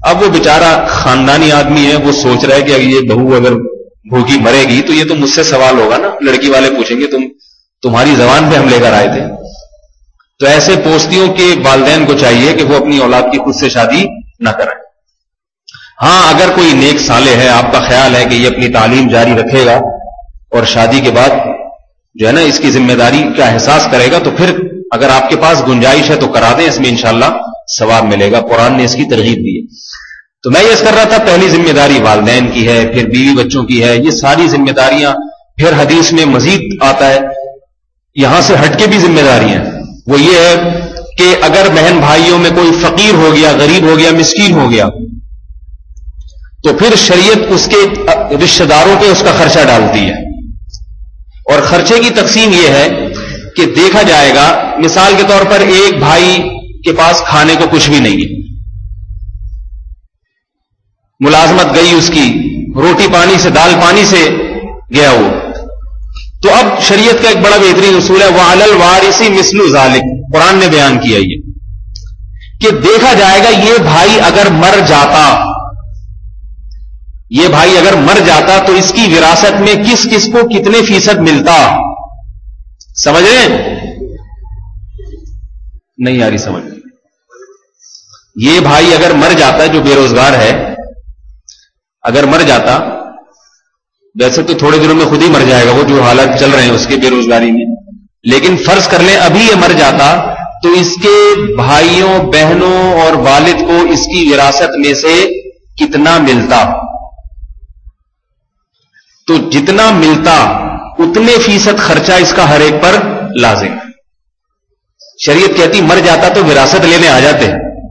اب وہ بیچارہ خاندانی آدمی ہے, وہ سوچ رہا ہے کہ یہ بہو اگر بھوکی مرے گی تو یہ تو مجھ سے سوال ہوگا نا, لڑکی والے پوچھیں گے تمہاری زبان پہ ہم لے کر آئے تھے. تو ایسے پوستیوں کے والدین کو چاہیے کہ وہ اپنی اولاد کی خود سے شادی نہ کریں. ہاں اگر کوئی نیک صالح ہے, آپ کا خیال ہے کہ یہ اپنی تعلیم جاری رکھے گا اور شادی کے بعد جو ہے نا اس کی ذمہ داری کا احساس کرے گا, تو پھر اگر آپ کے پاس گنجائش ہے تو کرا دیں, اس میں انشاءاللہ ثواب ملے گا. قرآن نے اس کی ترغیب دی ہے. تو میں یہ کر رہا تھا, پہلی ذمہ داری والدین کی ہے, پھر بیوی بچوں کی ہے, یہ ساری ذمہ داریاں. پھر حدیث میں مزید آتا ہے یہاں سے ہٹ کے بھی ذمہ داریاں, وہ یہ ہے کہ اگر بہن بھائیوں میں کوئی فقیر ہو گیا, غریب ہو گیا, مسکین ہو گیا, تو پھر شریعت اس کے رشتہ داروں پہ اس کا خرچہ ڈالتی ہے. اور خرچے کی تقسیم یہ ہے کہ دیکھا جائے گا, مثال کے طور پر ایک بھائی کے پاس کھانے کو کچھ بھی نہیں ہے, ملازمت گئی اس کی, روٹی پانی سے دال پانی سے گیا وہ, تو اب شریعت کا ایک بڑا بہترین اصول ہے وَعَلَى الْوَارِثِ مِثْلُ ذَلِكَ, قرآن نے بیان کیا یہ کہ دیکھا جائے گا یہ بھائی اگر مر جاتا, یہ بھائی اگر مر جاتا تو اس کی وراثت میں کس کس کو کتنے فیصد ملتا. سمجھ رہے ہیں؟ نہیں آ رہی سمجھ. یہ بھائی اگر مر جاتا, جو بے روزگار ہے, اگر مر جاتا, ویسے تو تھوڑے دنوں میں خود ہی مر جائے گا, وہ جو حالات چل رہے ہیں اس کے بے روزگاری میں, لیکن فرض کر لیں ابھی یہ مر جاتا تو اس کے بھائیوں بہنوں اور والد کو اس کی وراثت میں سے کتنا ملتا. تو جتنا ملتا اتنے فیصد خرچہ اس کا ہر ایک پر لازم. شریعت کہتی مر جاتا تو وراثت لینے آ جاتے,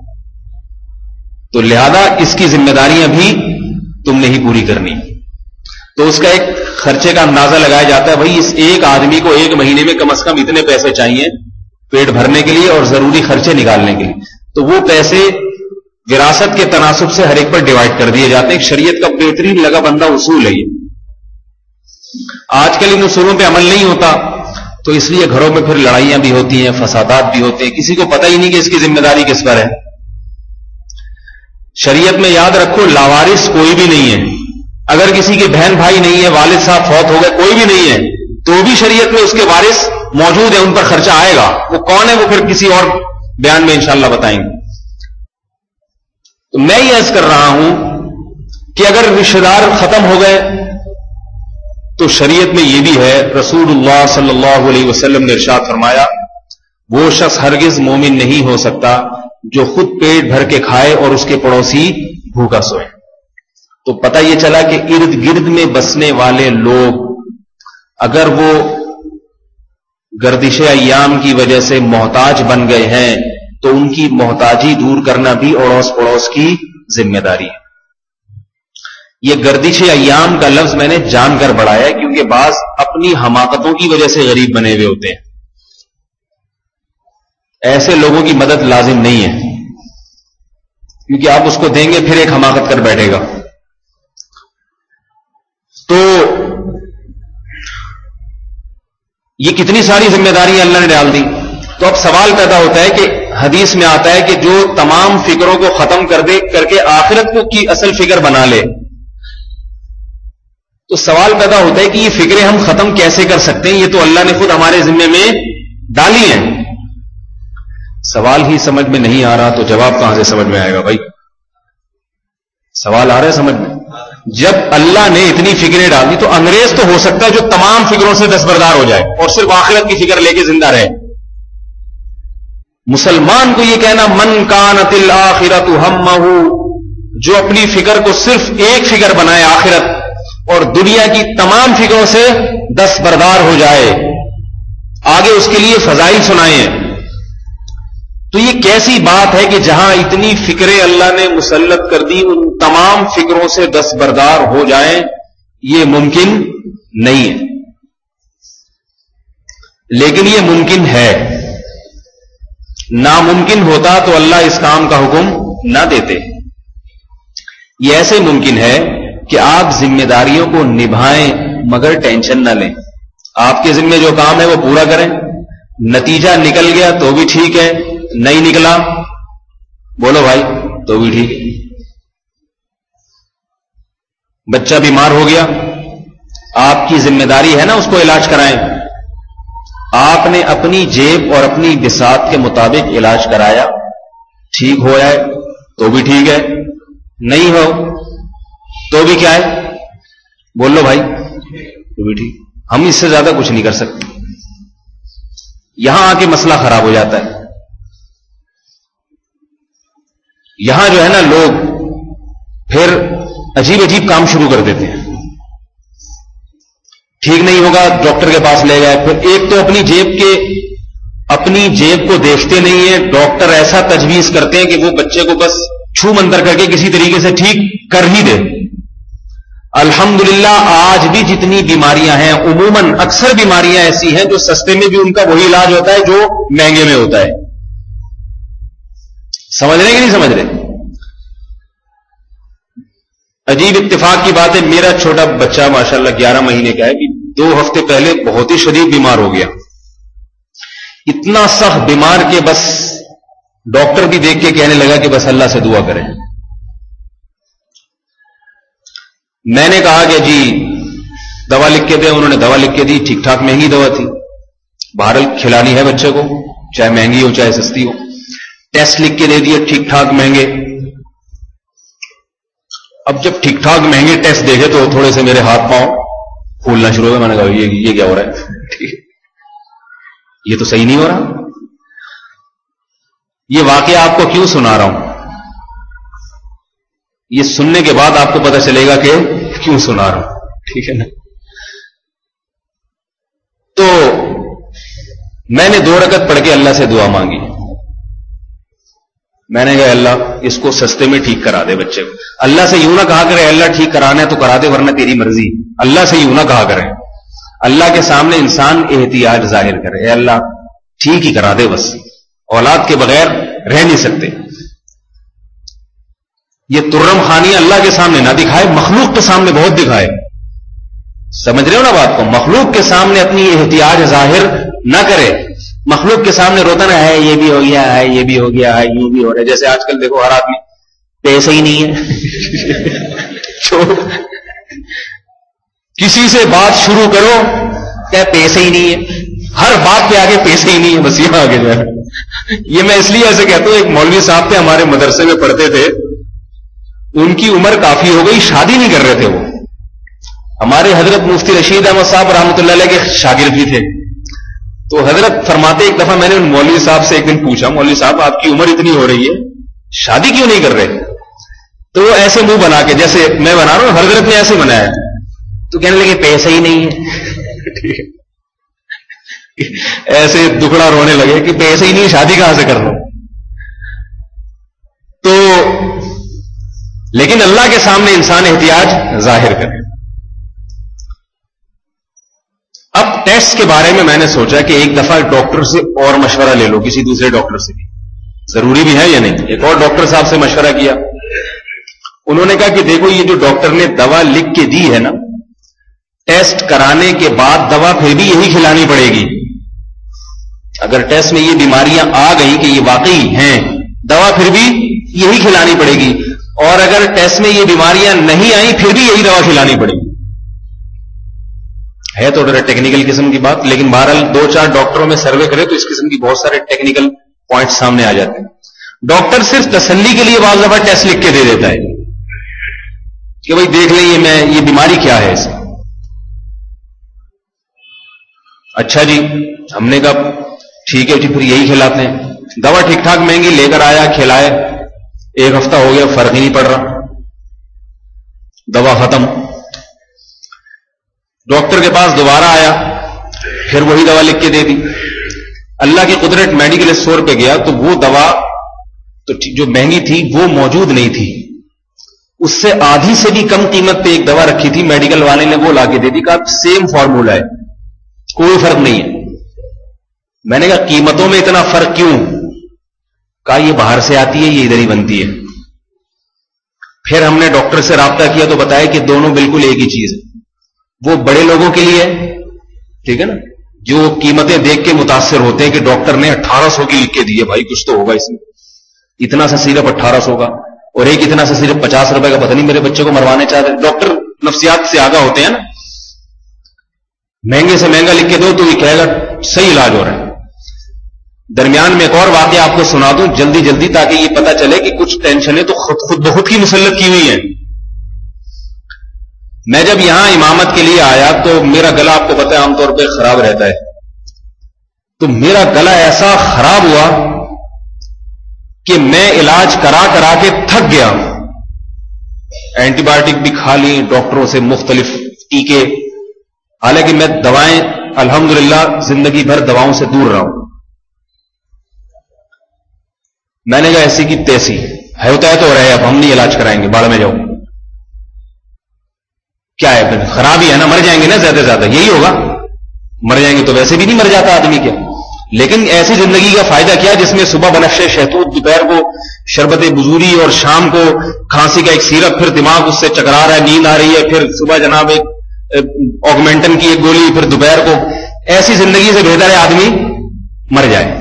تو لہذا اس کی ذمہ داریاں بھی تم نے ہی پوری کرنی. تو اس کا ایک خرچے کا اندازہ لگایا جاتا ہے, بھائی اس ایک آدمی کو ایک مہینے میں کم از کم اتنے پیسے چاہیے پیٹ بھرنے کے لیے اور ضروری خرچے نکالنے کے لیے, تو وہ پیسے وراثت کے تناسب سے ہر ایک پر ڈیوائڈ کر دیے جاتے ہیں. شریعت کا بہترین لگا بندہ اصول ہے یہ. آج کل ان اصولوں پہ عمل نہیں ہوتا, تو اس لیے گھروں میں پھر لڑائیاں بھی ہوتی ہیں, فسادات بھی ہوتے ہیں, کسی کو پتہ ہی نہیں کہ اس کی ذمہ داری کس پر ہے. شریعت میں یاد رکھو لاوارث کوئی بھی نہیں ہے. اگر کسی کے بہن بھائی نہیں ہے, والد صاحب فوت ہو گئے, کوئی بھی نہیں ہے, تو بھی شریعت میں اس کے وارث موجود ہیں, ان پر خرچہ آئے گا. وہ کون ہے وہ پھر کسی اور بیان میں انشاءاللہ بتائیں گے. تو میں یہ عرض کر رہا ہوں کہ اگر رشتہ دار ختم ہو گئے تو شریعت میں یہ بھی ہے, رسول اللہ صلی اللہ علیہ وسلم نے ارشاد فرمایا وہ شخص ہرگز مومن نہیں ہو سکتا جو خود پیٹ بھر کے کھائے اور اس کے پڑوسی بھوکا سوئے. تو پتہ یہ چلا کہ ارد گرد میں بسنے والے لوگ اگر وہ گردش ایام کی وجہ سے محتاج بن گئے ہیں تو ان کی محتاجی دور کرنا بھی اڑوس پڑوس کی ذمہ داری ہے. یہ گردش ایام کا لفظ میں نے جان کر بڑھایا ہے کیونکہ بعض اپنی حماقتوں کی وجہ سے غریب بنے ہوئے ہوتے ہیں. ایسے لوگوں کی مدد لازم نہیں ہے کیونکہ آپ اس کو دیں گے پھر ایک حماقت کر بیٹھے گا. تو یہ کتنی ساری ذمہ داریاں اللہ نے ڈال دی. تو اب سوال پیدا ہوتا ہے کہ حدیث میں آتا ہے کہ جو تمام فکروں کو ختم کر کے آخرت کو کی اصل فکر بنا لے, تو سوال پیدا ہوتا ہے کہ یہ فکریں ہم ختم کیسے کر سکتے ہیں, یہ تو اللہ نے خود ہمارے ذمے میں ڈالی ہیں. سوال ہی سمجھ میں نہیں آ رہا تو جواب کہاں سے سمجھ میں آئے گا بھائی؟ سوال آ رہا ہے سمجھ میں؟ جب اللہ نے اتنی فکریں ڈال دی تو انگریز تو ہو سکتا ہے جو تمام فکروں سے دستبردار ہو جائے اور صرف آخرت کی فکر لے کے زندہ رہے. مسلمان کو یہ کہنا من کانت الآخرۃ ہمہ, جو اپنی فکر کو صرف ایک فکر بنائے آخرت اور دنیا کی تمام فکروں سے دستبردار ہو جائے, آگے اس کے لیے فضائل سنائیں. تو یہ کیسی بات ہے کہ جہاں اتنی فکریں اللہ نے مسلط کر دی ان تمام فکروں سے دستبردار ہو جائیں, یہ ممکن نہیں ہے. لیکن یہ ممکن ہے. ناممکن ہوتا تو اللہ اس کام کا حکم نہ دیتے. یہ ایسے ممکن ہے کہ آپ ذمہ داریوں کو نبھائیں مگر ٹینشن نہ لیں. آپ کے ذمہ جو کام ہے وہ پورا کریں, نتیجہ نکل گیا تو بھی ٹھیک ہے, نہیں نکلا بولو بھائی تو بھی ٹھیک ہے. بچہ بیمار ہو گیا، آپ کی ذمہ داری ہے نا اس کو علاج کرائیں. آپ نے اپنی جیب اور اپنی بساط کے مطابق علاج کرایا، ٹھیک ہو جائے تو بھی ٹھیک ہے، نہیں ہو تو بھی کیا ہے، بول لو بھائی، تو بھی ٹھیک. ہم اس سے زیادہ کچھ نہیں کر سکتے. یہاں آ کے مسئلہ خراب ہو جاتا ہے. یہاں جو ہے نا لوگ پھر عجیب عجیب کام شروع کر دیتے ہیں. ٹھیک نہیں ہوگا ڈاکٹر کے پاس لے گئے، پھر ایک تو اپنی جیب کو دیکھتے نہیں ہیں، ڈاکٹر ایسا تجویز کرتے ہیں کہ وہ بچے کو بس چھو منتر کر کے کسی طریقے سے ٹھیک کر ہی دے. الحمدللہ آج بھی جتنی بیماریاں ہیں، عموماً اکثر بیماریاں ایسی ہیں جو سستے میں بھی ان کا وہی علاج ہوتا ہے جو مہنگے میں ہوتا ہے. سمجھ رہے کہ نہیں سمجھ رہے؟ عجیب اتفاق کی بات ہے، میرا چھوٹا بچہ ماشاءاللہ 11 مہینے کا ہے کہ 2 ہفتے پہلے بہت ہی شدید بیمار ہو گیا. اتنا سخت بیمار کہ بس ڈاکٹر بھی دیکھ کے کہنے لگا کہ بس اللہ سے دعا کریں. میں نے کہا کہ جی دوا لکھ کے دیں. انہوں نے دوا لکھ کے دی، ٹھیک ٹھاک مہنگی دوا تھی، بہرحال کھلانی ہے بچے کو، چاہے مہنگی ہو چاہے سستی ہو. ٹیسٹ لکھ کے دے دیے ٹھیک ٹھاک مہنگے. اب جب ٹھیک ٹھاک مہنگے ٹیسٹ دیکھے تو تھوڑے سے میرے ہاتھ پاؤں پھولنا شروع ہو گئے. میں نے کہا یہ کیا ہو رہا ہے، یہ تو صحیح نہیں ہو رہا. یہ واقعہ آپ کو کیوں سنا رہا ہوں؟ یہ سننے کے بعد آپ کو پتہ چلے گا کہ کیوں سنا رہا ہوں، ٹھیک ہے نا. تو میں نے 2 رکعت پڑھ کے اللہ سے دعا مانگی. میں نے کہا اللہ اس کو سستے میں ٹھیک کرا دے بچے کو. اللہ سے یوں نہ کہا کرے اللہ ٹھیک کرانا ہے تو کرا دے ورنہ تیری مرضی. اللہ سے یوں نہ کہا کرے. اللہ کے سامنے انسان احتیاج ظاہر کرے، اے اللہ ٹھیک ہی کرا دے، بس اولاد کے بغیر رہ نہیں سکتے. یہ ترم خانی اللہ کے سامنے نہ دکھائے، مخلوق کے سامنے بہت دکھائے. سمجھ رہے ہو نا بات کو؟ مخلوق کے سامنے اپنی احتیاج ظاہر نہ کرے. مخلوق کے سامنے روتا نہ ہے یہ بھی ہو گیا ہے، یہ بھی ہو گیا ہے، یوں بھی ہو رہا ہے. جیسے آج کل دیکھو ہر آدمی پیسے ہی نہیں ہے کسی سے بات شروع کرو کیا پیسے ہی نہیں ہے، ہر بات پہ آگے پیسے ہی نہیں ہے، بس یہ آگے جائے. یہ میں اس لیے ایسے کہتا ہوں، ایک مولوی صاحب تھے ہمارے مدرسے میں پڑھتے تھے، ان کی عمر کافی ہو گئی، شادی نہیں کر رہے تھے. وہ ہمارے حضرت مفتی رشید احمد صاحب رحمۃ اللہ علیہ کے شاگرد بھی تھے. تو حضرت فرماتے ایک دفعہ میں نے ان مولوی صاحب سے ایک دن پوچھا، مولوی صاحب آپ کی عمر اتنی ہو رہی ہے شادی کیوں نہیں کر رہے؟ تو وہ ایسے منہ بنا کے جیسے میں بنا رہا ہوں حضرت نے ایسے بنایا. تو کہنے لگے پیسے ہی نہیں ہے ایسے دکڑا رونے لگے کہ پیسے ہی نہیں، شادی کہاں سے کر لو. تو لیکن اللہ کے سامنے انسان احتیاج ظاہر کرے. اب ٹیسٹ کے بارے میں نے سوچا کہ ایک دفعہ ڈاکٹر سے اور مشورہ لے لو، کسی دوسرے ڈاکٹر سے بھی، ضروری بھی ہے یا نہیں. ایک اور ڈاکٹر صاحب سے مشورہ کیا. انہوں نے کہا کہ دیکھو یہ جو ڈاکٹر نے دوا لکھ کے دی ہے نا، ٹیسٹ کرانے کے بعد دوا پھر بھی یہی کھلانی پڑے گی. اگر ٹیسٹ میں یہ بیماریاں آ گئی کہ یہ واقعی ہیں، دوا پھر بھی یہی کھلانی پڑے گی. اور اگر ٹیسٹ میں یہ بیماریاں نہیں آئیں پھر بھی یہی دوا کھلانی پڑے گی. ہے تو ٹیکنیکل قسم کی بات، لیکن بہرحال 2-4 ڈاکٹروں میں سروے کرے تو اس قسم کی بہت سارے ٹیکنیکل پوائنٹ سامنے آ جاتے ہیں. ڈاکٹر صرف تسلی کے لیے بعض دفعہ ٹیسٹ لکھ کے دے دیتا ہے کہ بھائی دیکھ لیں یہ بیماری کیا ہے اس. اچھا جی، ہم نے کہا ٹھیک ہے جی پھر یہی کھلاتے ہیں. دوا ٹھیک ٹھاک مہنگی لے کر آیا، کھلائے، 1 ہفتہ ہو گیا فرق ہی نہیں پڑ رہا، دوا ختم. ڈاکٹر کے پاس دوبارہ آیا، پھر وہی دوا لکھ کے دے دی. اللہ کی قدرت میڈیکل اسٹور پہ گیا تو وہ دوا تو جو مہنگی تھی وہ موجود نہیں تھی. اس سے آدھی سے بھی کم قیمت پہ ایک دوا رکھی تھی، میڈیکل والے نے وہ لا کے دے دی. کہا سیم فارمولا ہے، کوئی فرق نہیں ہے. میں نے کہا قیمتوں میں اتنا فرق کیوں؟ کہا یہ باہر سے آتی ہے، یہ ادھر ہی بنتی ہے. پھر ہم نے ڈاکٹر سے رابطہ کیا تو بتایا کہ دونوں بالکل ایک ہی چیز ہے. وہ بڑے لوگوں کے لیے، ٹھیک ہے نا، جو قیمتیں دیکھ کے متاثر ہوتے ہیں کہ ڈاکٹر نے 1800 کی لکھ کے دی ہے، بھائی کچھ تو ہوگا اس میں، اتنا سا سیرپ 1800 کا. اور ایک اتنا سے صرف 50 روپے کا پتہ نہیں میرے بچے کو مروانے چاہتے. ڈاکٹر نفسیات سے آگاہ ہوتے ہیں نا, مہنگے سے مہنگا لکھ کے دو تو یہ کہے گا صحیح علاج ہو رہا ہے. درمیان میں ایک اور واقعہ آپ کو سنا دوں جلدی جلدی, تاکہ یہ پتہ چلے کہ کچھ ٹینشنیں تو خود بخود کی مسلط کی ہوئی ہیں. میں جب یہاں امامت کے لیے آیا تو میرا گلا آپ کو پتہ ہے عام طور پہ خراب رہتا ہے, تو میرا گلا ایسا خراب ہوا کہ میں علاج کرا کرا کے تھک گیا. اینٹی بایوٹک بھی کھا لی, ڈاکٹروں سے مختلف ٹیکے, حالانکہ میں دوائیں الحمدللہ زندگی بھر دواؤں سے دور رہا ہوں. میں نے کہا ایسی کی تیسی ہے, ہوتا ہے تو ہو رہا ہے, اب ہم نہیں علاج کرائیں گے, باڑ میں جاؤ. کیا ہے پھر, خراب ہی ہے نا, مر جائیں گے نا زیادہ سے زیادہ, یہی ہوگا. مر جائیں گے تو ویسے بھی نہیں مر جاتا آدمی کیا. لیکن ایسی زندگی کا فائدہ کیا جس میں صبح بنفشے شہتوت, دوپہر کو شربت بزوری, اور شام کو کھانسی کا ایک سیرپ, پھر دماغ اس سے چکرا رہا ہے, نیند آ رہی ہے, پھر صبح جناب ایک آگمنٹن کی ایک گولی, پھر دوپہر کو. ایسی زندگی سے بہتر ہے آدمی مر جائے.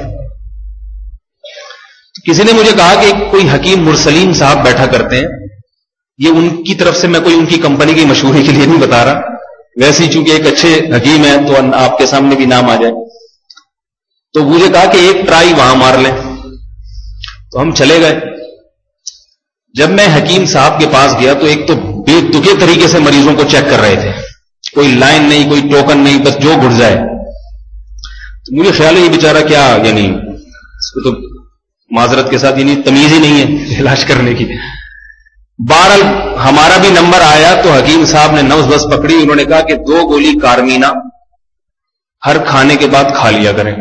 کسی نے مجھے کہا کہ کوئی حکیم مرسلین صاحب بیٹھا کرتے ہیں, یہ ان کی طرف سے, میں کوئی ان کی کمپنی کی مشہوری کے لیے نہیں بتا رہا, ویسے ہی چونکہ ایک اچھے حکیم ہیں تو آپ کے سامنے بھی نام آ جائے. تو مجھے کہا کہ ایک ٹرائی وہاں مار لیں. تو ہم چلے گئے. جب میں حکیم صاحب کے پاس گیا تو ایک تو بے تکے طریقے سے مریضوں کو چیک کر رہے تھے, کوئی لائن نہیں, کوئی ٹوکن نہیں, بس جو گھٹ جائے. تو مجھے خیال ہے یہ بیچارہ کیا, یعنی اس کو تو معذرت کے ساتھ یعنی تمیز ہی نہیں ہے علاج کرنے کی. بہرحال ہمارا بھی نمبر آیا تو حکیم صاحب نے نبض بس پکڑی. انہوں نے کہا کہ 2 گولی کارمینا ہر کھانے کے بعد کھا لیا کریں.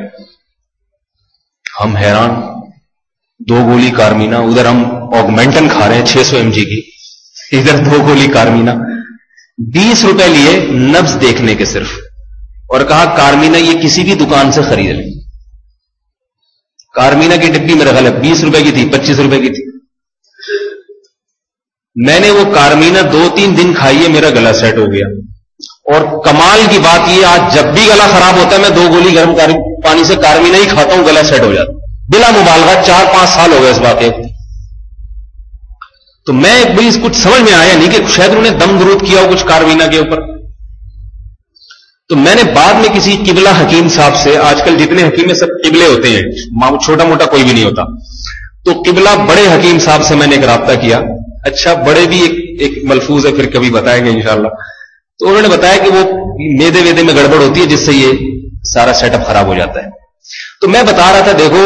ہم حیران, 2 گولی کارمینا, ادھر ہم آگمنٹن کھا رہے ہیں 600 mg کی, ادھر 2 گولی کارمینا. 20 روپے لیے نبض دیکھنے کے صرف, اور کہا کارمینا یہ کسی بھی دکان سے خرید لیں. کارمینا کی ڈبی میرا خیال ہے 20 روپے کی تھی, 25 روپے کی تھی. میں نے وہ کارمینا 2-3 دن کھائی ہے, میرا گلا سیٹ ہو گیا. اور کمال کی بات یہ, آج جب بھی گلا خراب ہوتا ہے میں 2 گولی گرم پانی سے کارمینا ہی کھاتا ہوں, گلا سیٹ ہو جاتا بلا مبالغہ. 4-5 سال ہو گئے اس واقعے کو. تو میں کچھ سمجھ میں آیا نہیں کہ شاید انہوں نے دم درود کیا ہو کچھ کارمینا کے اوپر. تو میں نے بعد میں کسی قبلہ حکیم صاحب سے, آج کل جتنے حکیم ہیں سب قبلے ہوتے ہیں, چھوٹا موٹا کوئی بھی نہیں ہوتا, تو قبلہ بڑے حکیم صاحب سے میں نے ایک رابطہ کیا. اچھا, بڑے بھی ایک ملفوظ ہے, پھر کبھی بتائیں گے انشاءاللہ. تو انہوں نے بتایا کہ وہ میدے ویدے میں گڑبڑ ہوتی ہے جس سے یہ سارا سیٹ اپ خراب ہو جاتا ہے. تو میں بتا رہا تھا دیکھو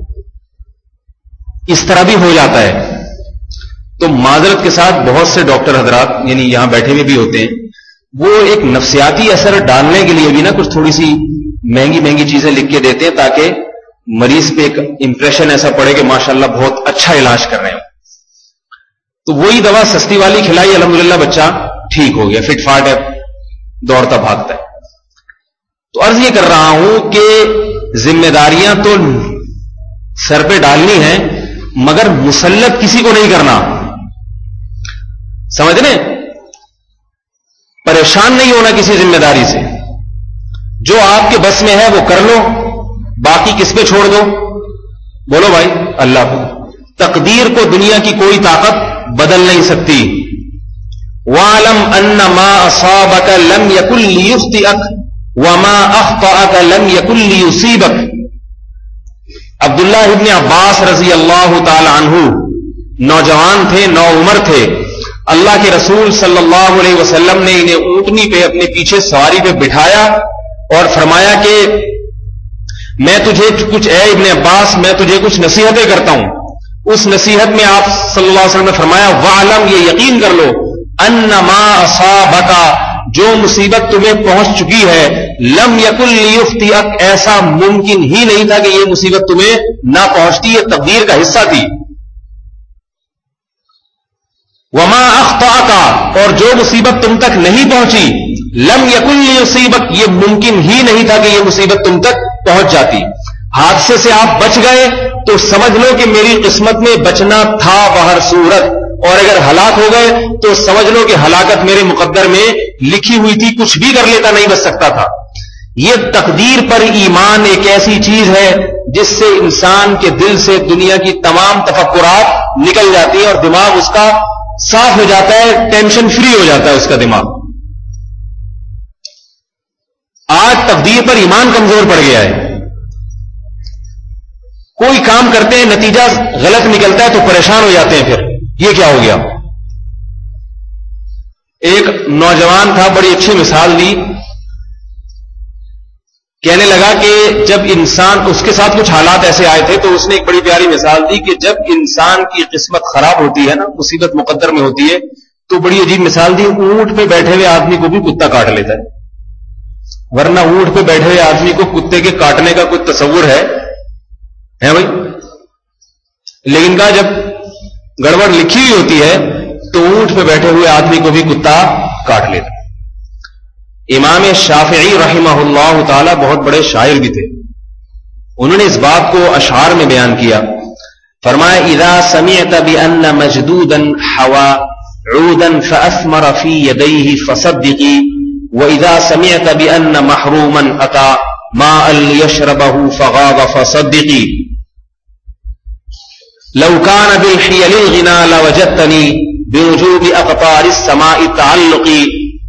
اس طرح بھی ہو جاتا ہے. تو معذرت کے ساتھ بہت سے ڈاکٹر حضرات یعنی یہاں بیٹھے ہوئے بھی ہوتے ہیں, وہ ایک نفسیاتی اثر ڈالنے کے لیے بھی نا کچھ تھوڑی سی مہنگی مہنگی چیزیں لکھ کے دیتے ہیں تاکہ مریض پہ ایک امپریشن ایسا پڑے کہ ماشاءاللہ بہت اچھا علاج کر رہے ہیں. تو وہی دوا سستی والی کھلائی, الحمدللہ بچہ ٹھیک ہو گیا, فٹ فاٹ ہے, دوڑتا بھاگتا ہے. تو عرض یہ کر رہا ہوں کہ ذمہ داریاں تو سر پہ ڈالنی ہیں مگر مسلط کسی کو نہیں کرنا, سمجھنے, پریشان نہیں ہونا کسی ذمہ داری سے. جو آپ کے بس میں ہے وہ کر لو, باقی کس پہ چھوڑ دو؟ بولو بھائی, اللہ کو. تقدیر کو دنیا کی کوئی طاقت بدل نہیں سکتی. وَاعْلَمْ أَنَّ مَا أَصَابَكَ لَمْ يَكُنْ لِيُخْطِئَكَ وَمَا أَخْطَأَكَ لَمْ يَكُنْ لِيُصِيبَكَ. عبداللہ ابن عباس رضی اللہ تعالی عنہ نوجوان تھے, نو عمر تھے. اللہ کے رسول صلی اللہ علیہ وسلم نے انہیں اونٹنی پہ اپنے پیچھے سواری پہ بٹھایا اور فرمایا کہ میں تجھے کچھ, اے ابن عباس میں تجھے کچھ نصیحتیں کرتا ہوں. اس نصیحت میں آپ صلی اللہ علیہ وسلم نے فرمایا, وَعْلَمْ, یہ یقین کر لو, أَنَّ مَا أَصَابَكَ, جو مصیبت تمہیں پہنچ چکی ہے, لَمْ يَكُنْ لِيُخْطِئَكَ, ایسا ممکن ہی نہیں تھا کہ یہ مصیبت تمہیں نہ پہنچتی, یہ تقدیر کا حصہ تھی. وَمَا أَخْطَأَكَ, اور جو مصیبت تم تک نہیں پہنچی, لَمْ يَكُنْ لِيُصِيبَكَ, یہ ممکن ہی نہیں تھا کہ یہ مصیبت تم تک پہنچ جاتی. حادثے سے آپ بچ گئے تو سمجھ لو کہ میری قسمت میں بچنا تھا بہر صورت, اور اگر ہلاک ہو گئے تو سمجھ لو کہ ہلاکت میرے مقدر میں لکھی ہوئی تھی, کچھ بھی کر لیتا نہیں بچ سکتا تھا. یہ تقدیر پر ایمان ایک ایسی چیز ہے جس سے انسان کے دل سے دنیا کی تمام تفکرات نکل جاتی ہیں اور دماغ اس کا صاف ہو جاتا ہے، ٹینشن فری ہو جاتا ہے اس کا دماغ. آج تقدیر پر ایمان کمزور پڑ گیا ہے. کوئی کام کرتے ہیں نتیجہ غلط نکلتا ہے تو پریشان ہو جاتے ہیں. پھر یہ کیا ہو گیا؟ ایک نوجوان تھا، بڑی اچھی مثال دی. کہنے لگا کہ جب انسان، اس کے ساتھ کچھ حالات ایسے آئے تھے تو اس نے ایک بڑی پیاری مثال دی کہ جب انسان کی قسمت خراب ہوتی ہے نا، مصیبت مقدر میں ہوتی ہے، تو بڑی عجیب مثال دی. اونٹ پہ بیٹھے ہوئے آدمی کو بھی کتا کاٹ لیتا ہے، ورنہ اونٹ پہ بیٹھے ہوئے آدمی کو کتے کے کاٹنے کا کوئی تصور ہے بھائی؟ لیکن کہا جب گڑبڑ لکھی ہوئی ہوتی ہے تو اونٹ پہ بیٹھے ہوئے آدمی کو بھی کتا کاٹ لیتا. امام شافعی رحمہ اللہ تعالی بہت بڑے شاعر بھی تھے. انہوں نے اس بات کو اشعار میں بیان کیا. فرمایا اذا سمعت بان مجدودا حوا عودا فاثمر في يديه فصدقي واذا سمعت بان محروما اتى ماء ليشربه فغاض فصدقي لو كان بالحيل الغنى لوجدتني بوجوب اقطار السماء تعلقي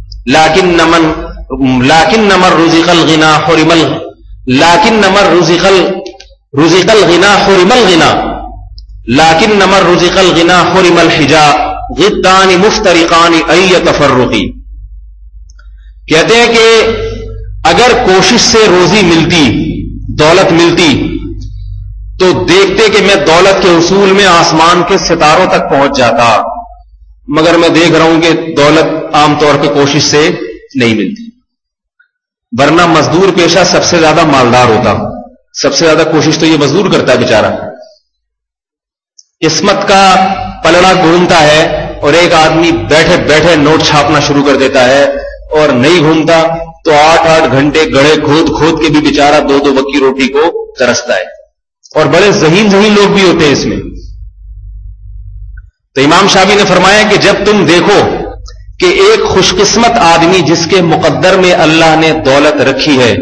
لكن من رزق الغنى حرم لكن من رزق الغنى حرم الغنى لكن من رزق الغنى حرم الحجاء غدان مفترقان اي تفرقي. کہتے ہیں کہ اگر کوشش سے روزی ملتی، دولت ملتی، تو دیکھتے کہ میں دولت کے حصول میں آسمان کے ستاروں تک پہنچ جاتا، مگر میں دیکھ رہا ہوں کہ دولت عام طور پہ کوشش سے نہیں ملتی. ورنہ مزدور پیشہ سب سے زیادہ مالدار ہوتا، سب سے زیادہ کوشش تو یہ مزدور کرتا ہے بیچارہ. قسمت کا پلڑا گھومتا ہے اور ایک آدمی بیٹھے بیٹھے نوٹ چھاپنا شروع کر دیتا ہے، اور نہیں گھومتا تو 8-8 گھنٹے گڑھے کھود کھود کے بھی بیچارہ 2 وقت کی روٹی کو ترستا ہے. اور بڑے ذہین لوگ بھی ہوتے ہیں اس میں. تو امام شافعی نے فرمایا کہ جب تم دیکھو کہ ایک خوش قسمت آدمی جس کے مقدر میں اللہ نے دولت رکھی ہے،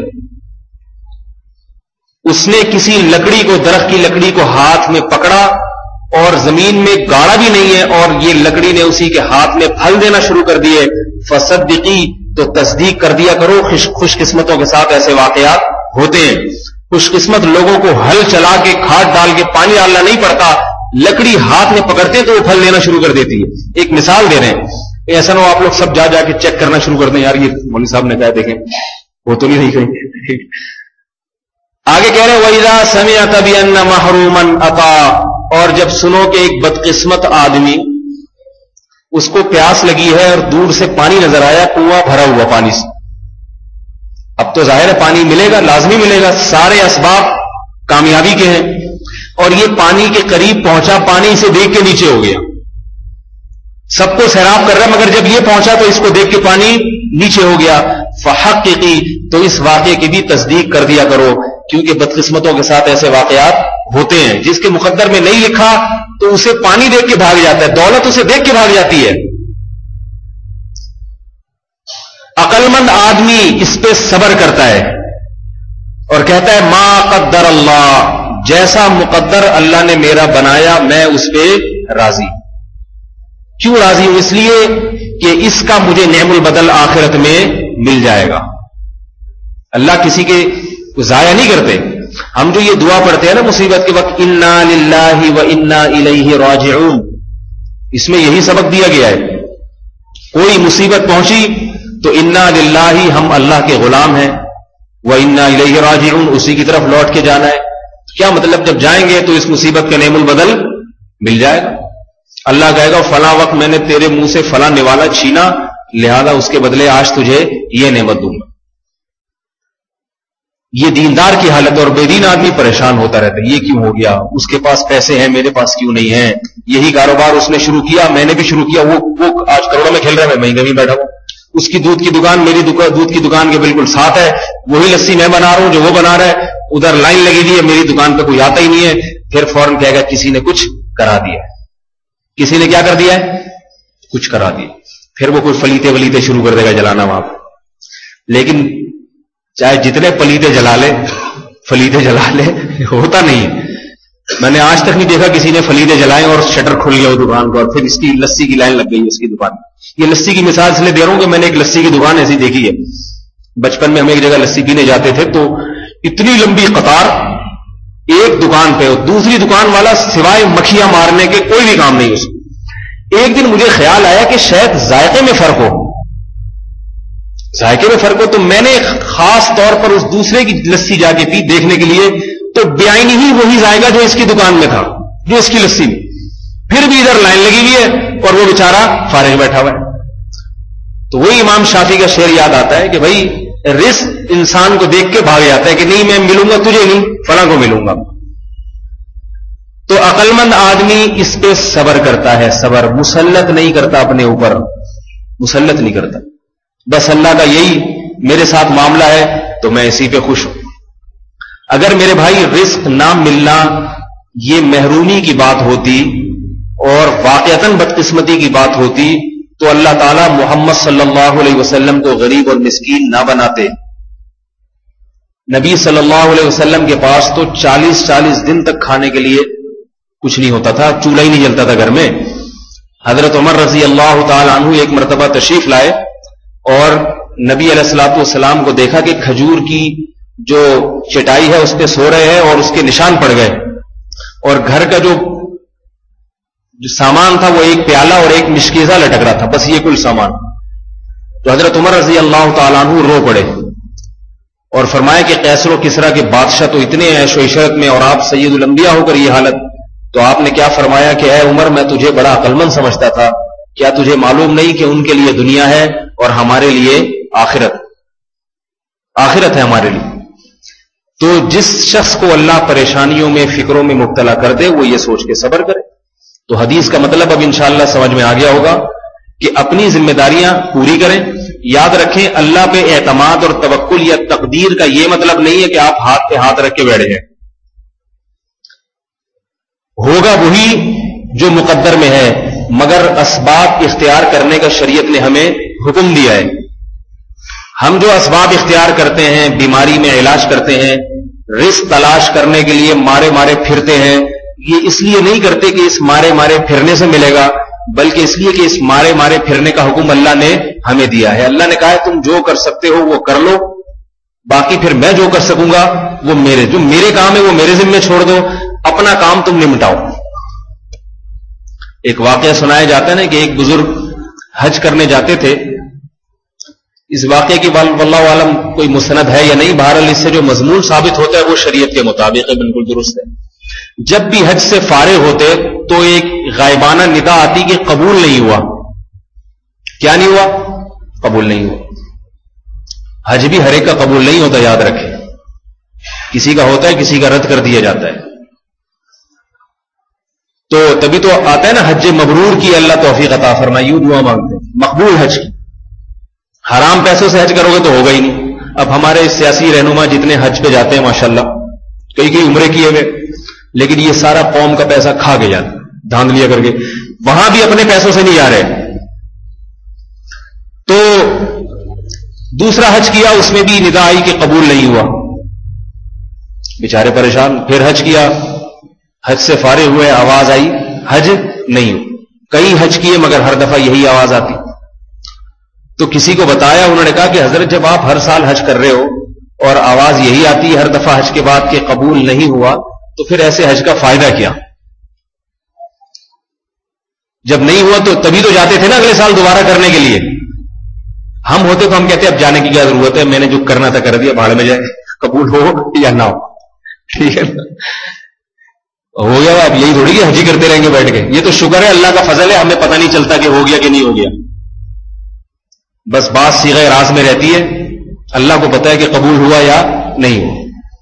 اس نے کسی لکڑی کو، درخت کی لکڑی کو ہاتھ میں پکڑا اور زمین میں گاڑا بھی نہیں ہے، اور یہ لکڑی نے اسی کے ہاتھ میں پھل دینا شروع کر دیے، فصدقی، تو تصدیق کر دیا کرو. خوش قسمتوں کے ساتھ ایسے واقعات ہوتے ہیں. خوش قسمت لوگوں کو ہل چلا کے، کھاد ڈال کے، پانی ڈالنا نہیں پڑتا، لکڑی ہاتھ میں پکڑتے تو وہ پھل دینا شروع کر دیتی ہے. ایک مثال دے رہے ہیں، ایسا نہ ہو آپ لوگ سب جا کے چیک کرنا شروع کر دیں، یار یہ مولوی صاحب نے کہا دیکھیں وہ تو نہیں کہیں. آگے کہہ رہے ہیں وَإِذَا سَمِعْتَ بِأَنَّ مَحْرُومًا أَتَى، اور جب سنو کہ ایک بدقسمت آدمی، اس کو پیاس لگی ہے اور دور سے پانی نظر آیا، کنواں بھرا ہوا پانی سے. اب تو ظاہر ہے پانی ملے گا، لازمی ملے گا، سارے اسباب کامیابی کے ہیں، اور یہ پانی کے قریب پہنچا، پانی سے دیکھ کے نیچے ہو گیا. سب کو سیراب کر رہا ہے، مگر جب یہ پہنچا تو اس کو دیکھ کے پانی نیچے ہو گیا. فحققی، تو اس واقعے کی بھی تصدیق کر دیا کرو، کیونکہ بدقسمتوں کے ساتھ ایسے واقعات ہوتے ہیں. جس کے مقدر میں نہیں لکھا تو اسے پانی دیکھ کے بھاگ جاتا ہے، دولت اسے دیکھ کے بھاگ جاتی ہے. عقل مند آدمی اس پہ صبر کرتا ہے اور کہتا ہے ما قدر اللہ، جیسا مقدر اللہ نے میرا بنایا میں اس پہ راضی. کیوں راضی ہوں؟ اس لیے کہ اس کا مجھے نعم البدل آخرت میں مل جائے گا. اللہ کسی کے ضائع نہیں کرتے. ہم جو یہ دعا پڑھتے ہیں نا مصیبت کے وقت، انا للہ و انا الیہ راجعون، اس میں یہی سبق دیا گیا ہے. کوئی مصیبت پہنچی تو انا للہ، ہم اللہ کے غلام ہیں، و انا الیہ راجعون، اسی کی طرف لوٹ کے جانا ہے. کیا مطلب؟ جب جائیں گے تو اس مصیبت کا نعم البدل مل جائے گا. اللہ کہے گا فلاں وقت میں نے تیرے منہ سے فلاں نوالا چھینا، لہذا اس کے بدلے آج تجھے یہ نعمت دوں گا. یہ دیندار کی حالت، اور بے دین آدمی پریشان ہوتا رہتا ہے، یہ کیوں ہو گیا، اس کے پاس پیسے ہیں میرے پاس کیوں نہیں ہیں، یہی کاروبار اس نے شروع کیا میں نے بھی شروع کیا، وہ آج کروڑوں میں کھیل رہا ہے، میں مہنگے میں بیٹھا ہوں. اس کی دودھ کی دکان میری دودھ کی دکان کے بالکل ساتھ ہے، وہی لسی میں بنا رہا ہوں جو وہ بنا رہا ہے، ادھر لائن لگی ہوئی ہے، میری دکان پہ کوئی آتا ہی نہیں ہے. پھر فوراً کہے گا کسی نے کچھ کرا دیا ہے. کسی نے کیا کر دیا ہے؟ کچھ کرا دیا. پھر وہ کوئی فلیتے ولیتے شروع کر دے گا جلانا وہاں پہ. لیکن چاہے جتنے پلیتے جلا لے ہوتا نہیں. میں نے آج تک نہیں دیکھا کسی نے فلیدے جلائے اور شٹر کھل گیا دکان کو اور پھر اس کی لسی کی لائن لگ گئی اس کی دکان. یہ لسی کی مثال اس لیے دے رہا ہوں کہ میں نے ایک لسی کی دکان ایسی دیکھی ہے. بچپن میں ہم ایک جگہ لسی پینے جاتے تھے تو اتنی لمبی قطار ایک دکان پہ, دوسری دکان والا سوائے مکھیاں مارنے کے کوئی بھی کام نہیں اس کو. ایک دن مجھے خیال آیا کہ شاید ذائقے میں فرق ہو, تو میں نے خاص طور پر اس دوسرے کی لسی جا کے پی دیکھنے کے لیے, تو بیائی ہی وہی ذائقہ جو اس کی دکان میں تھا, جو اس کی لسی میں. پھر بھی ادھر لائن لگی ہوئی ہے اور وہ بیچارہ فارغ بیٹھا ہوا ہے. تو وہی امام شافعی کا شعر یاد آتا ہے کہ بھائی رزق انسان کو دیکھ کے بھاگ جاتا ہے کہ نہیں میں ملوں گا تجھے نہیں, فلاں کو ملوں گا. تو عقل مند آدمی اس پہ صبر کرتا ہے, صبر مسلط نہیں کرتا, اپنے اوپر مسلط نہیں کرتا. بس اللہ کا یہی میرے ساتھ معاملہ ہے تو میں اسی پہ خوش ہوں. اگر میرے بھائی رزق نہ ملنا یہ محرومی کی بات ہوتی اور واقعتاً بدقسمتی کی بات ہوتی تو اللہ تعالیٰ محمد صلی اللہ علیہ وسلم کو غریب اور مسکین نہ بناتے. نبی صلی اللہ علیہ وسلم کے پاس تو 40 دن تک کھانے کے لیے کچھ نہیں ہوتا تھا, چولہا ہی نہیں جلتا تھا گھر میں. حضرت عمر رضی اللہ تعالی عنہ ایک مرتبہ تشریف لائے اور نبی علیہ الصلوۃ والسلام کو دیکھا کہ کھجور کی جو چٹائی ہے اس پہ سو رہے ہیں اور اس کے نشان پڑ گئے, اور گھر کا جو سامان تھا وہ ایک پیالہ اور ایک مشکیزہ لٹک رہا تھا, بس یہ کل سامان. تو حضرت عمر رضی اللہ تعالیٰ عنہ رو پڑے اور فرمایا کہ قیصر و کسریٰ کے بادشاہ تو اتنے عیش و عشرت میں اور آپ سید الانبیاء ہو کر یہ حالت. تو آپ نے کیا فرمایا کہ اے عمر میں تجھے بڑا عقل مند سمجھتا تھا, کیا تجھے معلوم نہیں کہ ان کے لیے دنیا ہے اور ہمارے لیے آخرت ہے ہمارے لیے. تو جس شخص کو اللہ پریشانیوں میں فکروں میں مبتلا کر دے وہ یہ سوچ کے صبر کرے. تو حدیث کا مطلب اب انشاءاللہ سمجھ میں آ گیا ہوگا کہ اپنی ذمہ داریاں پوری کریں. یاد رکھیں اللہ پہ اعتماد اور توکل یا تقدیر کا یہ مطلب نہیں ہے کہ آپ ہاتھ پہ ہاتھ رکھ کے بیٹھے ہیں. ہوگا وہی جو مقدر میں ہے, مگر اسباب اختیار کرنے کا شریعت نے ہمیں حکم دیا ہے. ہم جو اسباب اختیار کرتے ہیں, بیماری میں علاج کرتے ہیں, رزق تلاش کرنے کے لیے مارے پھرتے ہیں, یہ اس لیے نہیں کرتے کہ اس مارے پھرنے سے ملے گا, بلکہ اس لیے کہ اس مارے پھرنے کا حکم اللہ نے ہمیں دیا ہے. اللہ نے کہا ہے تم جو کر سکتے ہو وہ کر لو, باقی پھر میں جو کر سکوں گا وہ جو میرے کام ہے وہ میرے ذمہ چھوڑ دو, اپنا کام تم نمٹاؤ. ایک واقعہ سنایا جاتا ہے نا کہ ایک بزرگ حج کرنے جاتے تھے. اس واقعے کی واللہ عالم کوئی مسند ہے یا نہیں, بہرحال اس سے جو مضمون ثابت ہوتا ہے وہ شریعت کے مطابق ہے, بالکل درست ہے. جب بھی حج سے فارغ ہوتے تو ایک غائبانہ ندا آتی کہ قبول نہیں ہوا. کیا نہیں ہوا؟ قبول نہیں ہوا. حج بھی ہر ایک کا قبول نہیں ہوتا, یاد رکھیں. کسی کا ہوتا ہے, کسی کا رد کر دیا جاتا ہے. تو تبھی تو آتا ہے نا حج مبرور کی اللہ توفیق عطا فرمائے, یوں دعا مانگتے ہیں مقبول حج کی. حرام پیسوں سے حج کرو گے تو ہوگا ہی نہیں. اب ہمارے سیاسی رہنما جتنے حج پہ جاتے ہیں ماشاءاللہ, کئی عمرے کیے ہوئے, لیکن یہ سارا قوم کا پیسہ کھا کے جاتا, دھاندلیاں کر کے, وہاں بھی اپنے پیسوں سے نہیں جا رہے. تو دوسرا حج کیا, اس میں بھی ندا آئی کہ قبول نہیں ہوا, بیچارے پریشان. پھر حج کیا, حج سے فارغ ہوئے, آواز آئی حج نہیں ہو. کئی حج کیے مگر ہر دفعہ یہی آواز آتی. تو کسی کو بتایا, انہوں نے کہا کہ حضرت جب آپ ہر سال حج کر رہے ہو اور آواز یہی آتی ہے ہر دفعہ حج کے بعد کہ قبول نہیں ہوا, تو پھر ایسے حج کا فائدہ کیا؟ جب نہیں ہوا تو تبھی تو جاتے تھے نا اگلے سال دوبارہ کرنے کے لیے. ہم ہوتے تو ہم کہتے اب جانے کی کیا ضرورت ہے, میں نے جو کرنا تھا کر دیا, بھاڑ میں جائے, قبول ہو یا نہ ہو. ٹھیک ہے, ہو گیا. اب یہی تھوڑی کہ حج ہی کرتے رہیں گے بیٹھ کے. یہ تو شکر ہے, اللہ کا فضل ہے, ہمیں پتہ نہیں چلتا کہ ہو گیا کہ نہیں ہو گیا. بس بات صیغہ راز میں رہتی ہے, اللہ کو پتہ ہے کہ قبول ہوا یا نہیں ہوا.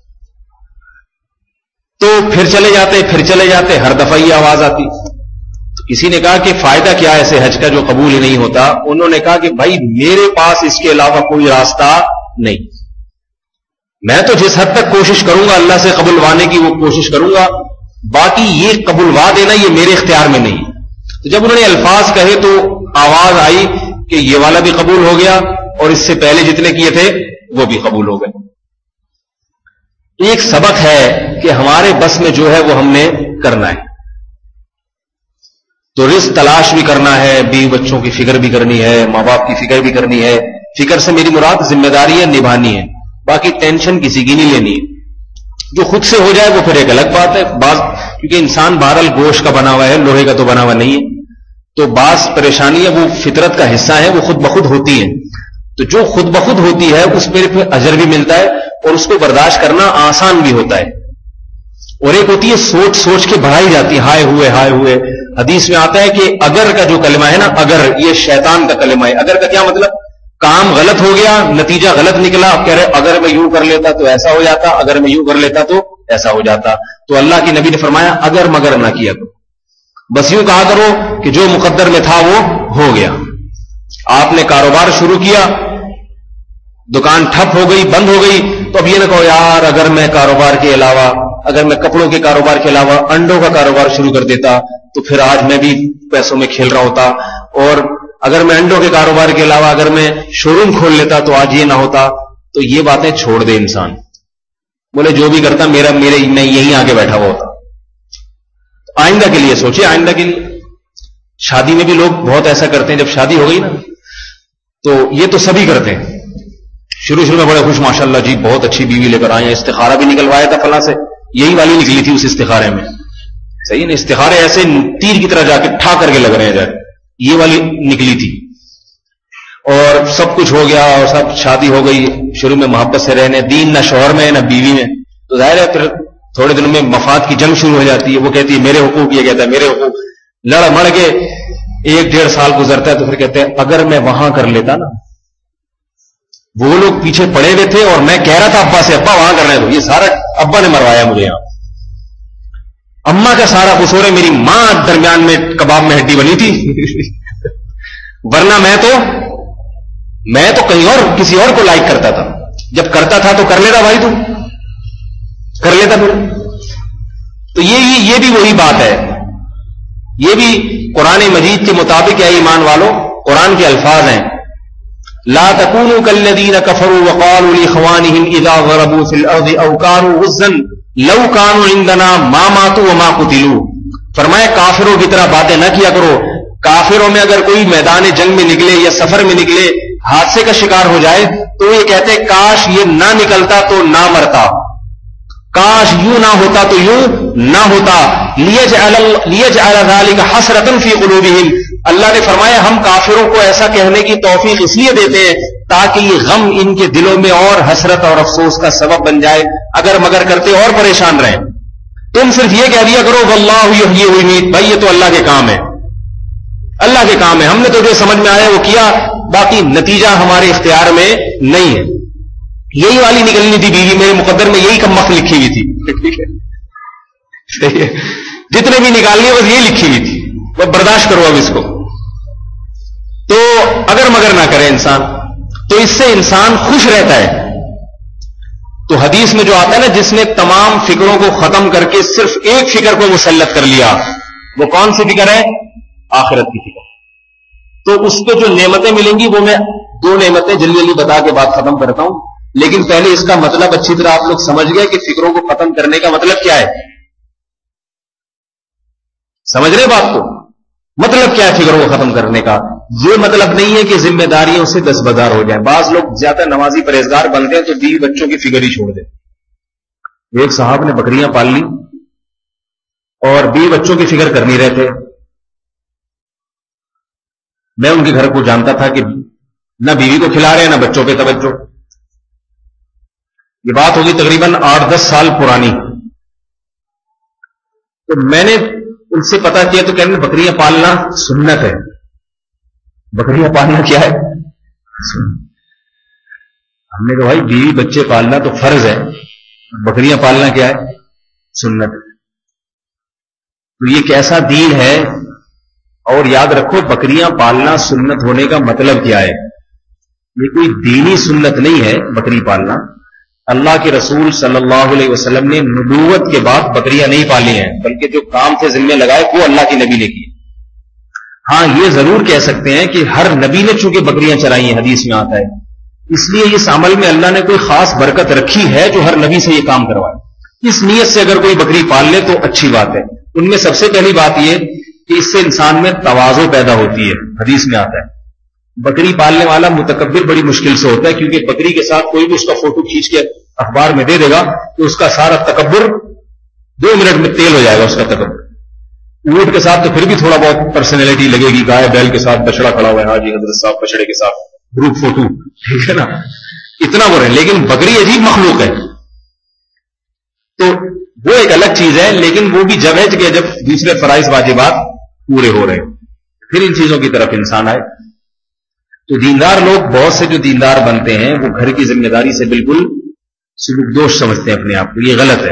تو پھر چلے جاتے, ہر دفعہ یہ آواز آتی. تو کسی نے کہا کہ فائدہ کیا ایسے حج کا جو قبول ہی نہیں ہوتا؟ انہوں نے کہا کہ بھائی میرے پاس اس کے علاوہ کوئی راستہ نہیں. میں تو جس حد تک کوشش کروں گا اللہ سے قبولوانے کی وہ کوشش کروں گا, باقی یہ قبولوا دینا یہ میرے اختیار میں نہیں. تو جب انہوں نے الفاظ کہے تو آواز آئی کہ یہ والا بھی قبول ہو گیا اور اس سے پہلے جتنے کیے تھے وہ بھی قبول ہو گئے. ایک سبق ہے کہ ہمارے بس میں جو ہے وہ ہم نے کرنا ہے. تو رزق تلاش بھی کرنا ہے، بیوی بچوں کی فکر بھی کرنی ہے، ماں باپ کی فکر بھی کرنی ہے. فکر سے میری مراد ذمہ داریاں نبھانی ہے، باقی ٹینشن کسی کی نہیں لینی ہے. جو خود سے ہو جائے وہ پھر ایک الگ بات ہے. کیونکہ انسان بہرحال گوشت کا بنا ہوا ہے، لوہے کا تو بنا ہوا نہیں ہے. تو بعض پریشانیاں وہ فطرت کا حصہ ہے، وہ خود بخود ہوتی ہیں. تو جو خود بخود ہوتی ہے اس پہ اجر بھی ملتا ہے اور اس کو برداشت کرنا آسان بھی ہوتا ہے. اور ایک ہوتی ہے سوچ سوچ کے بڑھائی جاتی ہے، ہائے ہوئے. حدیث میں آتا ہے کہ اگر کا جو کلمہ ہے نا، اگر، یہ شیطان کا کلمہ ہے. اگر کا کیا مطلب؟ کام غلط ہو گیا، نتیجہ غلط نکلا، آپ کہہ رہے اگر میں یوں کر لیتا تو ایسا ہو جاتا، اگر میں یوں کر لیتا تو ایسا ہو جاتا. تو اللہ کی نبی نے فرمایا اگر مگر نہ کیا کرو، بس یوں کہا کرو کہ جو مقدر میں تھا وہ ہو گیا. آپ نے کاروبار شروع کیا، دکان ٹھپ ہو گئی، بند ہو گئی، تو اب یہ نہ کہو یار اگر میں کاروبار کے علاوہ، اگر میں کپڑوں کے کاروبار کے علاوہ انڈوں کا کاروبار شروع کر دیتا تو پھر آج میں بھی پیسوں میں کھیل رہا ہوتا. اور اگر میں انڈوں کے کاروبار کے علاوہ اگر میں شو روم کھول لیتا تو آج یہ نہ ہوتا. تو یہ باتیں چھوڑ دے انسان، بولے جو بھی کرتا میں یہیں آگے بیٹھا ہوا ہوتا. آئندہ کے لیے سوچے، آئندہ کے لیے. شادی میں بھی لوگ بہت ایسا کرتے ہیں، جب شادی ہو گئی نا تو یہ تو سبھی کرتے ہیں. شروع میں بڑے خوش، ماشاءاللہ جی بہت اچھی بیوی لے کر آئے ہیں، استخارہ بھی نکلوایا تھا فلاں سے، یہی والی نکلی تھی اس استخارے میں. صحیح نا، استخارے ایسے تیر کی طرح جا کے ٹھا کر کے لگ رہے ہیں، جا یہ والی نکلی تھی. اور سب کچھ ہو گیا اور سب شادی ہو گئی. شروع میں محبت سے رہنے، دین نہ شوہر میں نہ بیوی میں. تو ظاہر ہے پھر تھوڑے دنوں میں مفاد کی جنگ شروع ہو جاتی ہے. وہ کہتی ہے میرے حقوق، یہ کہتا ہے میرے حقوق. لڑ مڑ کے 1-1.5 سال گزرتا ہے تو پھر کہتے ہیں اگر میں وہاں کر لیتا نا. وہ لوگ پیچھے پڑے ہوئے تھے اور میں کہہ رہا تھا ابا سے ابا وہاں کرنا ہے، تو یہ سارا ابا نے مروایا مجھے یہاں. اماں کا سارا قصور ہے، میری ماں درمیان میں کباب میں ہڈی بنی تھی ورنہ میں تو کہیں اور کسی اور کو لائک کرتا تھا. جب کرتا تھا تو کر لیتا بھائی، تو کر لیتا پھر. تو یہ بھی وہی بات ہے. یہ بھی قرآن مجید کے مطابق ہے ایمان والو. قرآن کے الفاظ ہیں لا تكونوا كالذين كفروا وقالوا لاخوانهم اذا ضربوا في الارض او كانوا غزا لو كانوا عندنا ما ماتوا وما قتلوا. فرمایا کافروں کی طرح باتیں نہ کیا کرو. کافروں میں اگر کوئی میدان جنگ میں نکلے یا سفر میں نکلے، حادثے کا شکار ہو جائے تو یہ کہتے کاش یہ نہ نکلتا تو نہ مرتا، کاش یوں نہ ہوتا تو یوں نہ ہوتا. لیجعل ذلك حسرة في قلوبهم. اللہ نے فرمایا ہم کافروں کو ایسا کہنے کی توفیق اس لیے دیتے ہیں تاکہ یہ غم ان کے دلوں میں اور حسرت اور افسوس کا سبب بن جائے، اگر مگر کرتے اور پریشان رہیں. تم صرف یہ کہہ دیا کرو واللہ یحیی ویمیت، بھائی یہ تو اللہ کے کام ہے، اللہ کے کام ہے، ہم نے تو جو سمجھ میں آیا وہ کیا، باقی نتیجہ ہمارے اختیار میں نہیں ہے. یہی والی نکلنی تھی بیوی، میرے مقدر میں یہی کم وقت لکھی ہوئی تھی جتنے بھی نکالنی ہے بس یہی لکھی ہوئی تھی، وہ برداشت کرو اب اس کو. تو اگر مگر نہ کرے انسان تو اس سے انسان خوش رہتا ہے. تو حدیث میں جو آتا ہے نا جس نے تمام فکروں کو ختم کر کے صرف ایک فکر کو مسلط کر لیا، وہ کون سی فکر ہے؟ آخرت کی فکر. تو اس کو جو نعمتیں ملیں گی وہ میں 2 نعمتیں جلدی بتا کے بات ختم کرتا ہوں. لیکن پہلے اس کا مطلب اچھی طرح آپ لوگ سمجھ گئے کہ فکروں کو ختم کرنے کا مطلب کیا ہے. سمجھ رہے بات کو؟ مطلب کیا ہے فکروں کو ختم کرنے کا؟ یہ مطلب نہیں ہے کہ ذمہ داریوں سے دستبردار ہو جائیں. بعض لوگ زیادہ نمازی پرہیزگار بنتے ہیں تو بیوی بچوں کی فکر ہی چھوڑ دیں. ایک صاحب نے بکریاں پال لی اور بیوی بچوں کی فکر کر نہیں رہتے. میں ان کے گھر کو جانتا تھا کہ نہ بیوی کو کھلا رہے ہیں نہ بچوں پہ توجہ. یہ بات ہوگی تقریباً 8-10 سال پرانی. تو میں نے ان سے پتا کیا تو کہنے بکریاں پالنا سنت ہے. بکریاں پالنا کیا ہے؟ ہم نے کہا بھائی بیوی بچے پالنا تو فرض ہے، بکریاں پالنا کیا ہے؟ سنت ہے. تو یہ کیسا دین ہے؟ اور یاد رکھو بکریاں پالنا سنت ہونے کا مطلب کیا ہے. یہ کوئی دینی سنت نہیں ہے بکری پالنا. اللہ کے رسول صلی اللہ علیہ وسلم نے نبوت کے بعد بکریاں نہیں پالی ہیں، بلکہ جو کام تھے ذمہ لگائے وہ اللہ کے نبی نے کیے. ہاں یہ ضرور کہہ سکتے ہیں کہ ہر نبی نے چونکہ بکریاں چرائی ہیں، حدیث میں آتا ہے، اس لیے اس عمل میں اللہ نے کوئی خاص برکت رکھی ہے جو ہر نبی سے یہ کام کروائے. اس نیت سے اگر کوئی بکری پال لے تو اچھی بات ہے. ان میں سب سے پہلی بات یہ کہ اس سے انسان میں تواضع پیدا ہوتی ہے. حدیث میں آتا ہے بکری پالنے والا متکبر بڑی مشکل سے ہوتا ہے, کیونکہ بکری کے ساتھ کوئی بھی اس کا فوٹو کھینچ کے اخبار میں دے دے گا تو اس کا سارا تکبر 2 منٹ میں تیل ہو جائے گا اس کا تکبر. اونٹ کے ساتھ تو پھر بھی تھوڑا بہت پرسنالٹی لگے گی, گائے بیل کے ساتھ بچڑا کھڑا ہوا ہے, ہاں جی حضرت صاحب بچڑے کے ساتھ گروپ فوٹو, ٹھیک ہے نا, اتنا وہ رہے. لیکن بکری عجیب مخلوق ہے, تو وہ ایک الگ چیز ہے, لیکن وہ بھی جب ہے کہ جب دوسرے فرائض واجبات پورے ہو رہے ہیں پھر ان چیزوں کی طرف انسان آئے. تو دیندار لوگ, بہت سے جو دیندار بنتے ہیں وہ گھر کی ذمہ داری سے بالکل سلوکدوش سمجھتے ہیں اپنے آپ کو. یہ غلط ہے.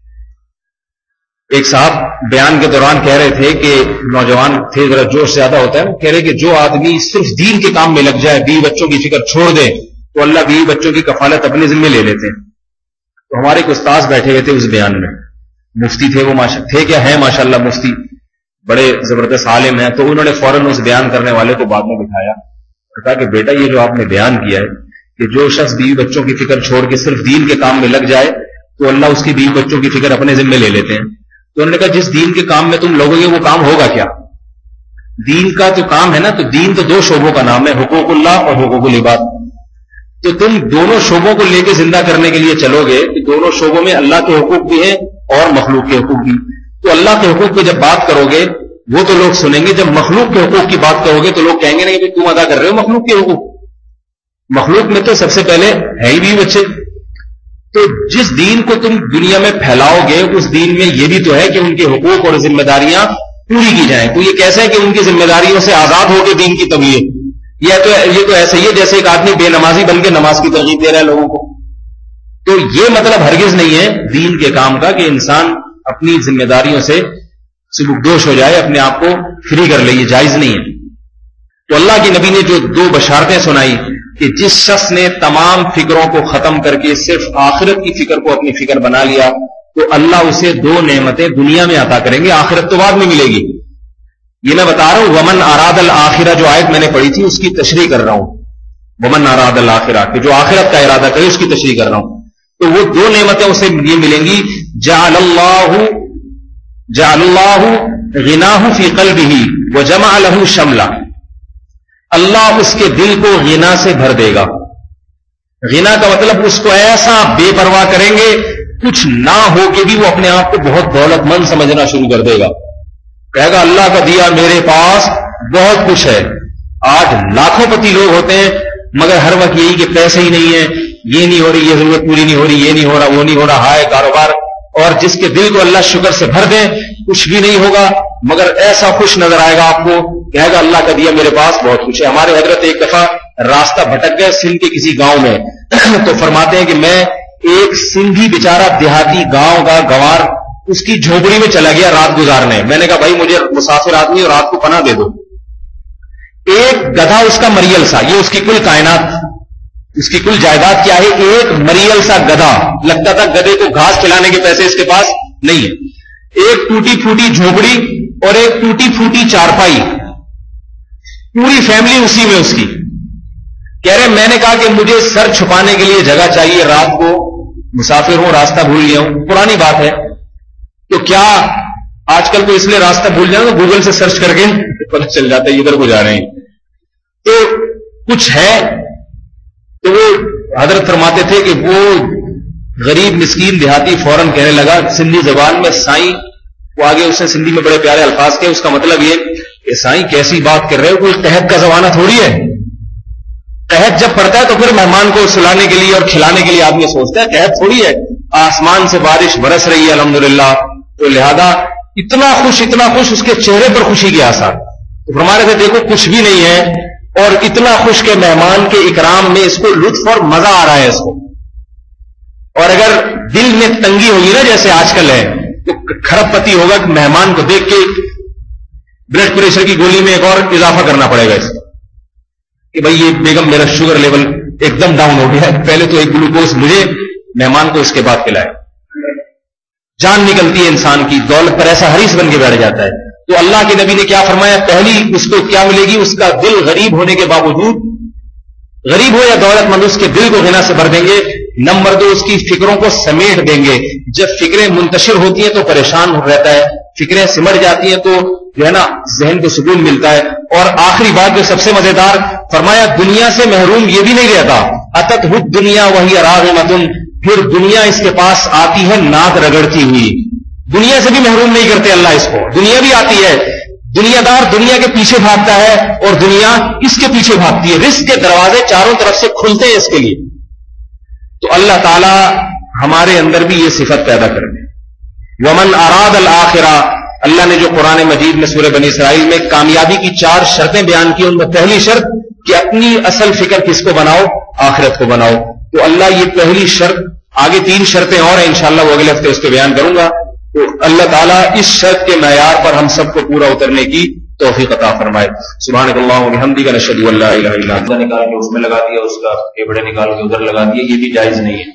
ایک صاحب بیان کے دوران کہہ رہے تھے کہ نوجوان تھے, ذرا جوش زیادہ ہوتا ہے, وہ کہہ رہے کہ جو آدمی صرف دین کے کام میں لگ جائے, بیوی بچوں کی فکر چھوڑ دے, تو اللہ بیوی بچوں کی کفالت اپنے ذمہ لے لیتے ہیں. تو ہمارے ایک استاذ بیٹھے ہوئے تھے اس بیان میں, مفتی تھے وہ, تھے کیا ہیں ماشاءاللہ مفتی, بڑے زبردست عالم ہیں. تو انہوں نے فوراً اس بیان کرنے والے کو بعد میں بٹھایا, کہا کہ بیٹا یہ جو آپ نے بیان کیا ہے کہ جو شخص بیوی بچوں کی فکر چھوڑ کے صرف دین کے کام میں لگ جائے تو اللہ اس کی بیوی بچوں کی فکر اپنے ذمہ لے لیتے ہیں. تو انہوں نے کہا جس دین کے کام میں تم لوگو گے وہ کام ہوگا کیا؟ دین کا تو کام ہے نا, تو دین تو 2 شعبوں کا نام ہے, حقوق اللہ اور حقوق العباد. تو تم دونوں شعبوں کو لے کے زندہ کرنے کے لیے چلو گے تو دونوں شعبوں میں اللہ کے حقوق بھی ہیں اور مخلوق کے حقوق بھی. تو اللہ کے حقوق پہ جب بات کرو گے وہ تو لوگ سنیں گے, جب مخلوق کے حقوق کی بات کرو گے تو لوگ کہیں گے نہیں کہ تم ادا کر رہے ہو مخلوق کے حقوق. مخلوق میں تو سب سے پہلے ہے ہی بھی بچے. تو جس دین کو تم دنیا میں پھیلاؤ گے اس دین میں یہ بھی تو ہے کہ ان کے حقوق اور ذمہ داریاں پوری کی جائیں. تو یہ کیسا ہے کہ ان کی ذمہ داریوں سے آزاد ہو کے دین کی تبلیغ, یہ تو ایسا ہی ہے جیسے ایک آدمی بے نمازی بن کے نماز کی ترغیب دے رہا ہے لوگوں کو. تو یہ مطلب ہرگز نہیں ہے دین کے کام کا کہ انسان اپنی ذمہ داریوں سے سلوکدوش ہو جائے, اپنے آپ کو فری کر لے, یہ جائز نہیں ہے. تو اللہ کے نبی نے جو 2 بشارتیں سنائی کہ جس شخص نے تمام فکروں کو ختم کر کے صرف آخرت کی فکر کو اپنی فکر بنا لیا تو اللہ اسے 2 نعمتیں دنیا میں عطا کریں گے, آخرت تو بعد میں ملے گی. یہ میں بتا رہا ہوں, ومن اراد الآخرہ جو آیت میں نے پڑھی تھی اس کی تشریح کر رہا ہوں. ومن اراد الآخرہ کہ جو آخرت کا ارادہ کرے اس کی تشریح کر رہا ہوں. تو وہ 2 نعمتیں اسے یہ ملیں گی, جعل اللہ غناہ فی قلبہ وجمع لہ شملا, اللہ اس کے دل کو غنا سے بھر دے گا. غنا کا مطلب اس کو ایسا بے پرواہ کریں گے کچھ نہ ہو کے بھی وہ اپنے آپ کو بہت دولت مند سمجھنا شروع کر دے گا, کہے گا اللہ کا دیا میرے پاس بہت کچھ ہے. آج لاکھوں پتی لوگ ہوتے ہیں مگر ہر وقت یہی کہ پیسے ہی نہیں ہیں, یہ نہیں ہو رہی, یہ ضرورت پوری نہیں ہو رہی, یہ نہیں ہو رہا, وہ نہیں ہو رہا, ہائے کاروبار. اور جس کے دل کو اللہ شکر سے بھر دے کچھ بھی نہیں ہوگا مگر ایسا خوش نظر آئے گا آپ کو, کہے گا اللہ کا دیا میرے پاس بہت کچھ ہے. ہمارے حضرت ایک دفعہ راستہ بھٹک گئے سندھ کے کسی گاؤں میں, تو فرماتے ہیں کہ میں ایک سندھی بیچارہ دیہاتی گاؤں کا گوار اس کی جھوپڑی میں چلا گیا رات گزارنے. میں نے کہا بھائی مجھے مسافر آدمی اور رات کو پناہ دے دو. ایک گدھا اس کا مریل سا, یہ اس کی کل کائنات, اس کی کل جائیداد کیا ہے, ایک مریل سا گدھا. لگتا تھا گدھے کو گھاس کھلانے کے پیسے اس کے پاس نہیں ہے. ایک ٹوٹی پھوٹی جھوپڑی اور ایک ٹوٹی پھوٹی چارپائی, پوری فیملی اسی میں اس کی. کہہ رہے میں نے کہا کہ مجھے سر چھپانے کے لیے جگہ چاہیے, رات کو مسافر ہوں, راستہ بھول گیا ہوں. پرانی بات ہے. تو کیا آج کل کو اس لیے راستہ بھول جائے تو گوگل سے سرچ کر کے پتہ چل جاتا ہے ادھر کو جا رہے ہیں. تو کچھ ہے. تو وہ حضرت فرماتے تھے کہ وہ غریب مسکین دیہاتی فوراً کہنے لگا سندھی زبان میں, سائیں, وہ آگے اس نے سندھی میں بڑے پیارے الفاظ کہے, اس کا مطلب یہ کہ سائیں کیسی بات کر رہے ہو, کوئی قحط کا زمانہ تھوڑی ہے. قحط جب پڑتا ہے تو پھر مہمان کو سلانے کے لیے اور کھلانے کے لیے آدمی سوچتا ہے, قحط تھوڑی ہے, آسمان سے بارش برس رہی ہے الحمدللہ. تو لہذا اتنا خوش اس کے چہرے پر خوشی کے آثار. تو ہمارے سے دیکھو کچھ بھی نہیں ہے اور اتنا خوش کے مہمان کے اکرام میں اس کو لطف اور مزہ آ رہا ہے اس کو. اور اگر دل میں تنگی ہوگی نا جیسے آج کل ہے تو کھرب پتی ہوگا کہ مہمان کو دیکھ کے بلڈ پریشر کی گولی میں ایک اور اضافہ کرنا پڑے گا اس کو کہ بھائی یہ بیگم میرا شوگر لیول ایک دم ڈاؤن ہو گیا ہے, پہلے تو ایک گلوکوز مجھے, مہمان کو اس کے بعد پلائے. جان نکلتی ہے انسان کی, دولت پر ایسا حریص بن کے بیٹھ جاتا ہے. تو اللہ کے نبی نے کیا فرمایا, پہلی اس کو کیا ملے گی, اس کا دل غریب ہونے کے باوجود غریب ہو یا دولت مند اس کے دل کو غنا سے بھر دیں گے. نمبر 2 اس کی فکروں کو سمیٹ دیں گے. جب فکریں منتشر ہوتی ہیں تو پریشان رہتا ہے, فکریں سمٹ جاتی ہیں تو جو ہے نا ذہن کو سکون ملتا ہے. اور آخری بات جو سب سے مزیدار فرمایا, دنیا سے محروم یہ بھی نہیں رہتا. اتت ہت دنیا وہی راغمۃ, پھر دنیا اس کے پاس آتی ہے ناک رگڑتی ہوئی. دنیا سے بھی محروم نہیں کرتے اللہ اس کو, دنیا بھی آتی ہے. دنیا دار دنیا کے پیچھے بھاگتا ہے اور دنیا اس کے پیچھے بھاگتی ہے. رزق کے دروازے چاروں طرف سے کھلتے ہیں اس کے لیے. تو اللہ تعالی ہمارے اندر بھی یہ صفت پیدا کر دے. ومن اراد الآخرہ, اللہ نے جو قرآن مجید میں سورہ بنی اسرائیل میں کامیابی کی 4 شرطیں بیان کی, ان میں پہلی شرط کہ اپنی اصل فکر کس کو بناؤ, آخرت کو بناؤ. تو اللہ یہ پہلی شرط, آگے 3 شرطیں اور ہیں انشاءاللہ وہ اگلے ہفتے اس کو بیان کروں گا. تو اللہ تعالیٰ اس شرط کے معیار پر ہم سب کو پورا اترنے کی توفیق عطا فرمائے. سبحانک اللہم وبحمدک نشہد ان لا الہ الا انت. نکال کے اس میں لگا دیا, اس کا کیبڑے نکال کے ادھر لگا دیا, یہ بھی جائز نہیں ہے.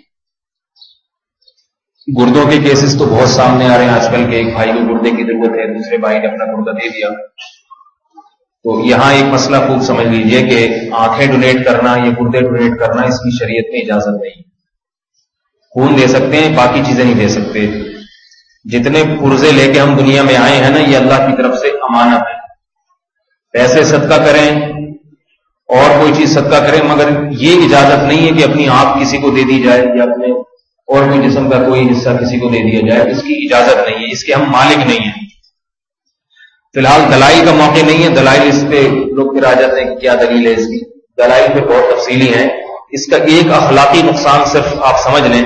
گردوں کے کیسز تو بہت سامنے آ رہے ہیں آج کل کے. ایک بھائی کو گردے کی ضرورت ہے, دوسرے بھائی نے اپنا گردہ دے دیا. تو یہاں ایک مسئلہ خوب سمجھ لیجئے کہ آنکھیں ڈونیٹ کرنا, یہ گردے ڈونیٹ کرنا, اس کی شریعت میں اجازت نہیں. خون دے سکتے ہیں, باقی چیزیں نہیں دے سکتے. جتنے پرزے لے کے ہم دنیا میں آئے ہیں نا, یہ اللہ کی طرف سے امانت ہے. پیسے صدقہ کریں اور کوئی چیز صدقہ کریں, مگر یہ اجازت نہیں ہے کہ اپنی آنکھ کسی کو دے دی جائے یا اپنے اور کوئی جسم کا کوئی حصہ کسی کو دے دیا جائے. اس کی اجازت نہیں ہے, اس کے ہم مالک نہیں ہیں. فی الحال دلائل کا موقع نہیں ہے. دلائل اس پہ لوگ پھر آ جاتے ہیں کہ کیا دلیل ہے اس کی. دلائل پہ بہت تفصیلی ہیں. اس کا ایک اخلاقی نقصان صرف آپ سمجھ لیں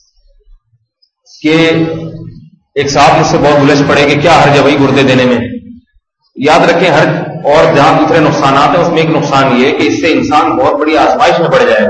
کہ ایک صاحب مجھ سے بہت الجھ پڑے کہ کیا حرج ہے بھائی گردے دینے میں. یاد رکھیں, ہر اور جہاں دوسرے نقصانات ہیں اس میں ایک نقصان یہ ہے کہ اس سے انسان بہت بڑی آزمائش میں پڑ جائے گا.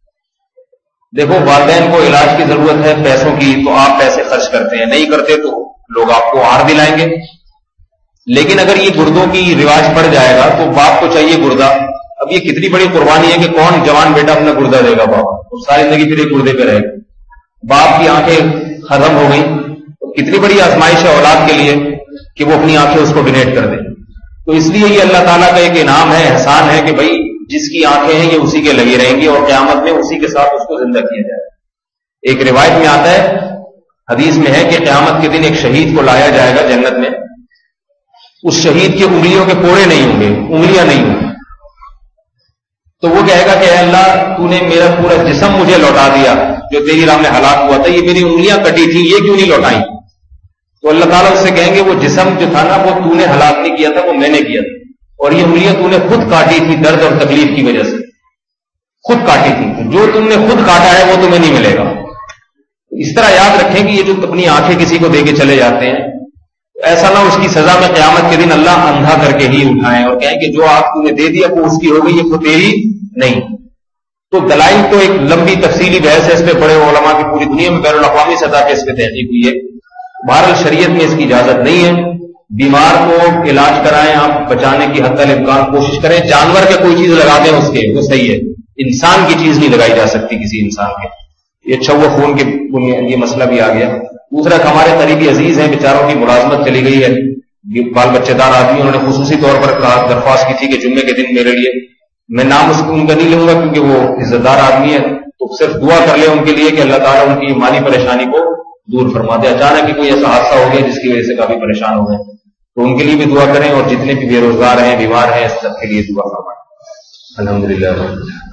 دیکھو, والدین کو علاج کی ضرورت ہے پیسوں کی, تو آپ پیسے خرچ کرتے ہیں, نہیں کرتے تو لوگ آپ کو ہار دلائیں گے. لیکن اگر یہ گردوں کی رواج پڑ جائے گا تو باپ کو چاہیے گردہ. اب یہ کتنی بڑی قربانی ہے کہ کون جوان بیٹا اپنا گردہ دے گا باپ, تو ساری زندگی پھر ایک گردے پہ رہے گا. باپ کی آنکھیں ختم ہو گئی, کتنی بڑی آزمائش ہے اولاد کے لیے کہ وہ اپنی آنکھیں اس کو ڈونیٹ کر دے. تو اس لیے یہ اللہ تعالیٰ کا ایک انعام ہے, احسان ہے کہ بھائی جس کی آنکھیں ہیں یہ اسی کے لگی رہیں گی اور قیامت میں اسی کے ساتھ اس کو زندہ کیا جائے. ایک روایت میں آتا ہے, حدیث میں ہے کہ قیامت کے دن ایک شہید کو لایا جائے گا جنت میں. اس شہید کی انگلیوں کے پوڑے نہیں ہوں گے, انگلیاں نہیں ہوں گی. تو وہ کہے گا کہ اے اللہ, تو نے میرا پورا جسم مجھے لوٹا دیا جو تیری راہ میں ہلاک ہوا تھا, یہ میری انگلیاں کٹی تھی, یہ کیوں نہیں لوٹائیں؟ تو اللہ تعالیٰ اس سے کہیں گے وہ جسم جو تھا نا وہ تو نے ہلاک نہیں کیا تھا, وہ میں نے کیا تھا, اور یہ انگلیاں تو نے خود کاٹی تھی درد اور تکلیف کی وجہ سے, خود کاٹی تھی. جو تم نے خود کاٹا ہے وہ تمہیں نہیں ملے گا. اس طرح یاد رکھیں کہ یہ جو اپنی آنکھیں کسی کو دے کے چلے جاتے ہیں, ایسا نہ اس کی سزا میں قیامت کے دن اللہ اندھا کر کے ہی اٹھائیں اور کہیں کہ جو آنکھ تو نے دے دیا وہ اس کی ہو گئی, یہ خود تیری نہیں. تو دلائل تو ایک لمبی تفصیلی بحث ہے, اس پہ بڑے علماء کی پوری دنیا میں بین الاقوامی سطح پہ اس پہ تحقیق ہوئی ہے. بہرحال شریعت میں اس کی اجازت نہیں ہے. بیمار کو علاج کرائیں آپ, بچانے کی حتی الامکان کوشش کریں. جانور کے کوئی چیز لگا دیں اس کے, وہ صحیح ہے. انسان کی چیز نہیں لگائی جا سکتی کسی انسان کے. یہ اچھا ہوا خون کے یہ مسئلہ بھی آ گیا. دوسرا, ہمارے قریبی عزیز ہیں, بیچاروں کی ملازمت چلی گئی ہے, بال بچے دار آدمی, انہوں نے خصوصی طور پر درخواست کی تھی کہ جمعے کے دن میرے لیے, میں نام ان کا نہیں لوں گا کیونکہ وہ عزت دار آدمی ہے, تو صرف دعا کر لیں ان کے لیے کہ اللہ تعالیٰ ان کی مالی پریشانی کو دور فرما دے. اچانک ہی کوئی ایسا حادثہ ہو گیا جس کی وجہ سے کافی پریشان ہو گئے, تو ان کے لیے بھی دعا کریں, اور جتنے بھی بے روزگار ہیں, بیمار ہیں, سب کے لیے دعا فرمائیں. الحمدللہ.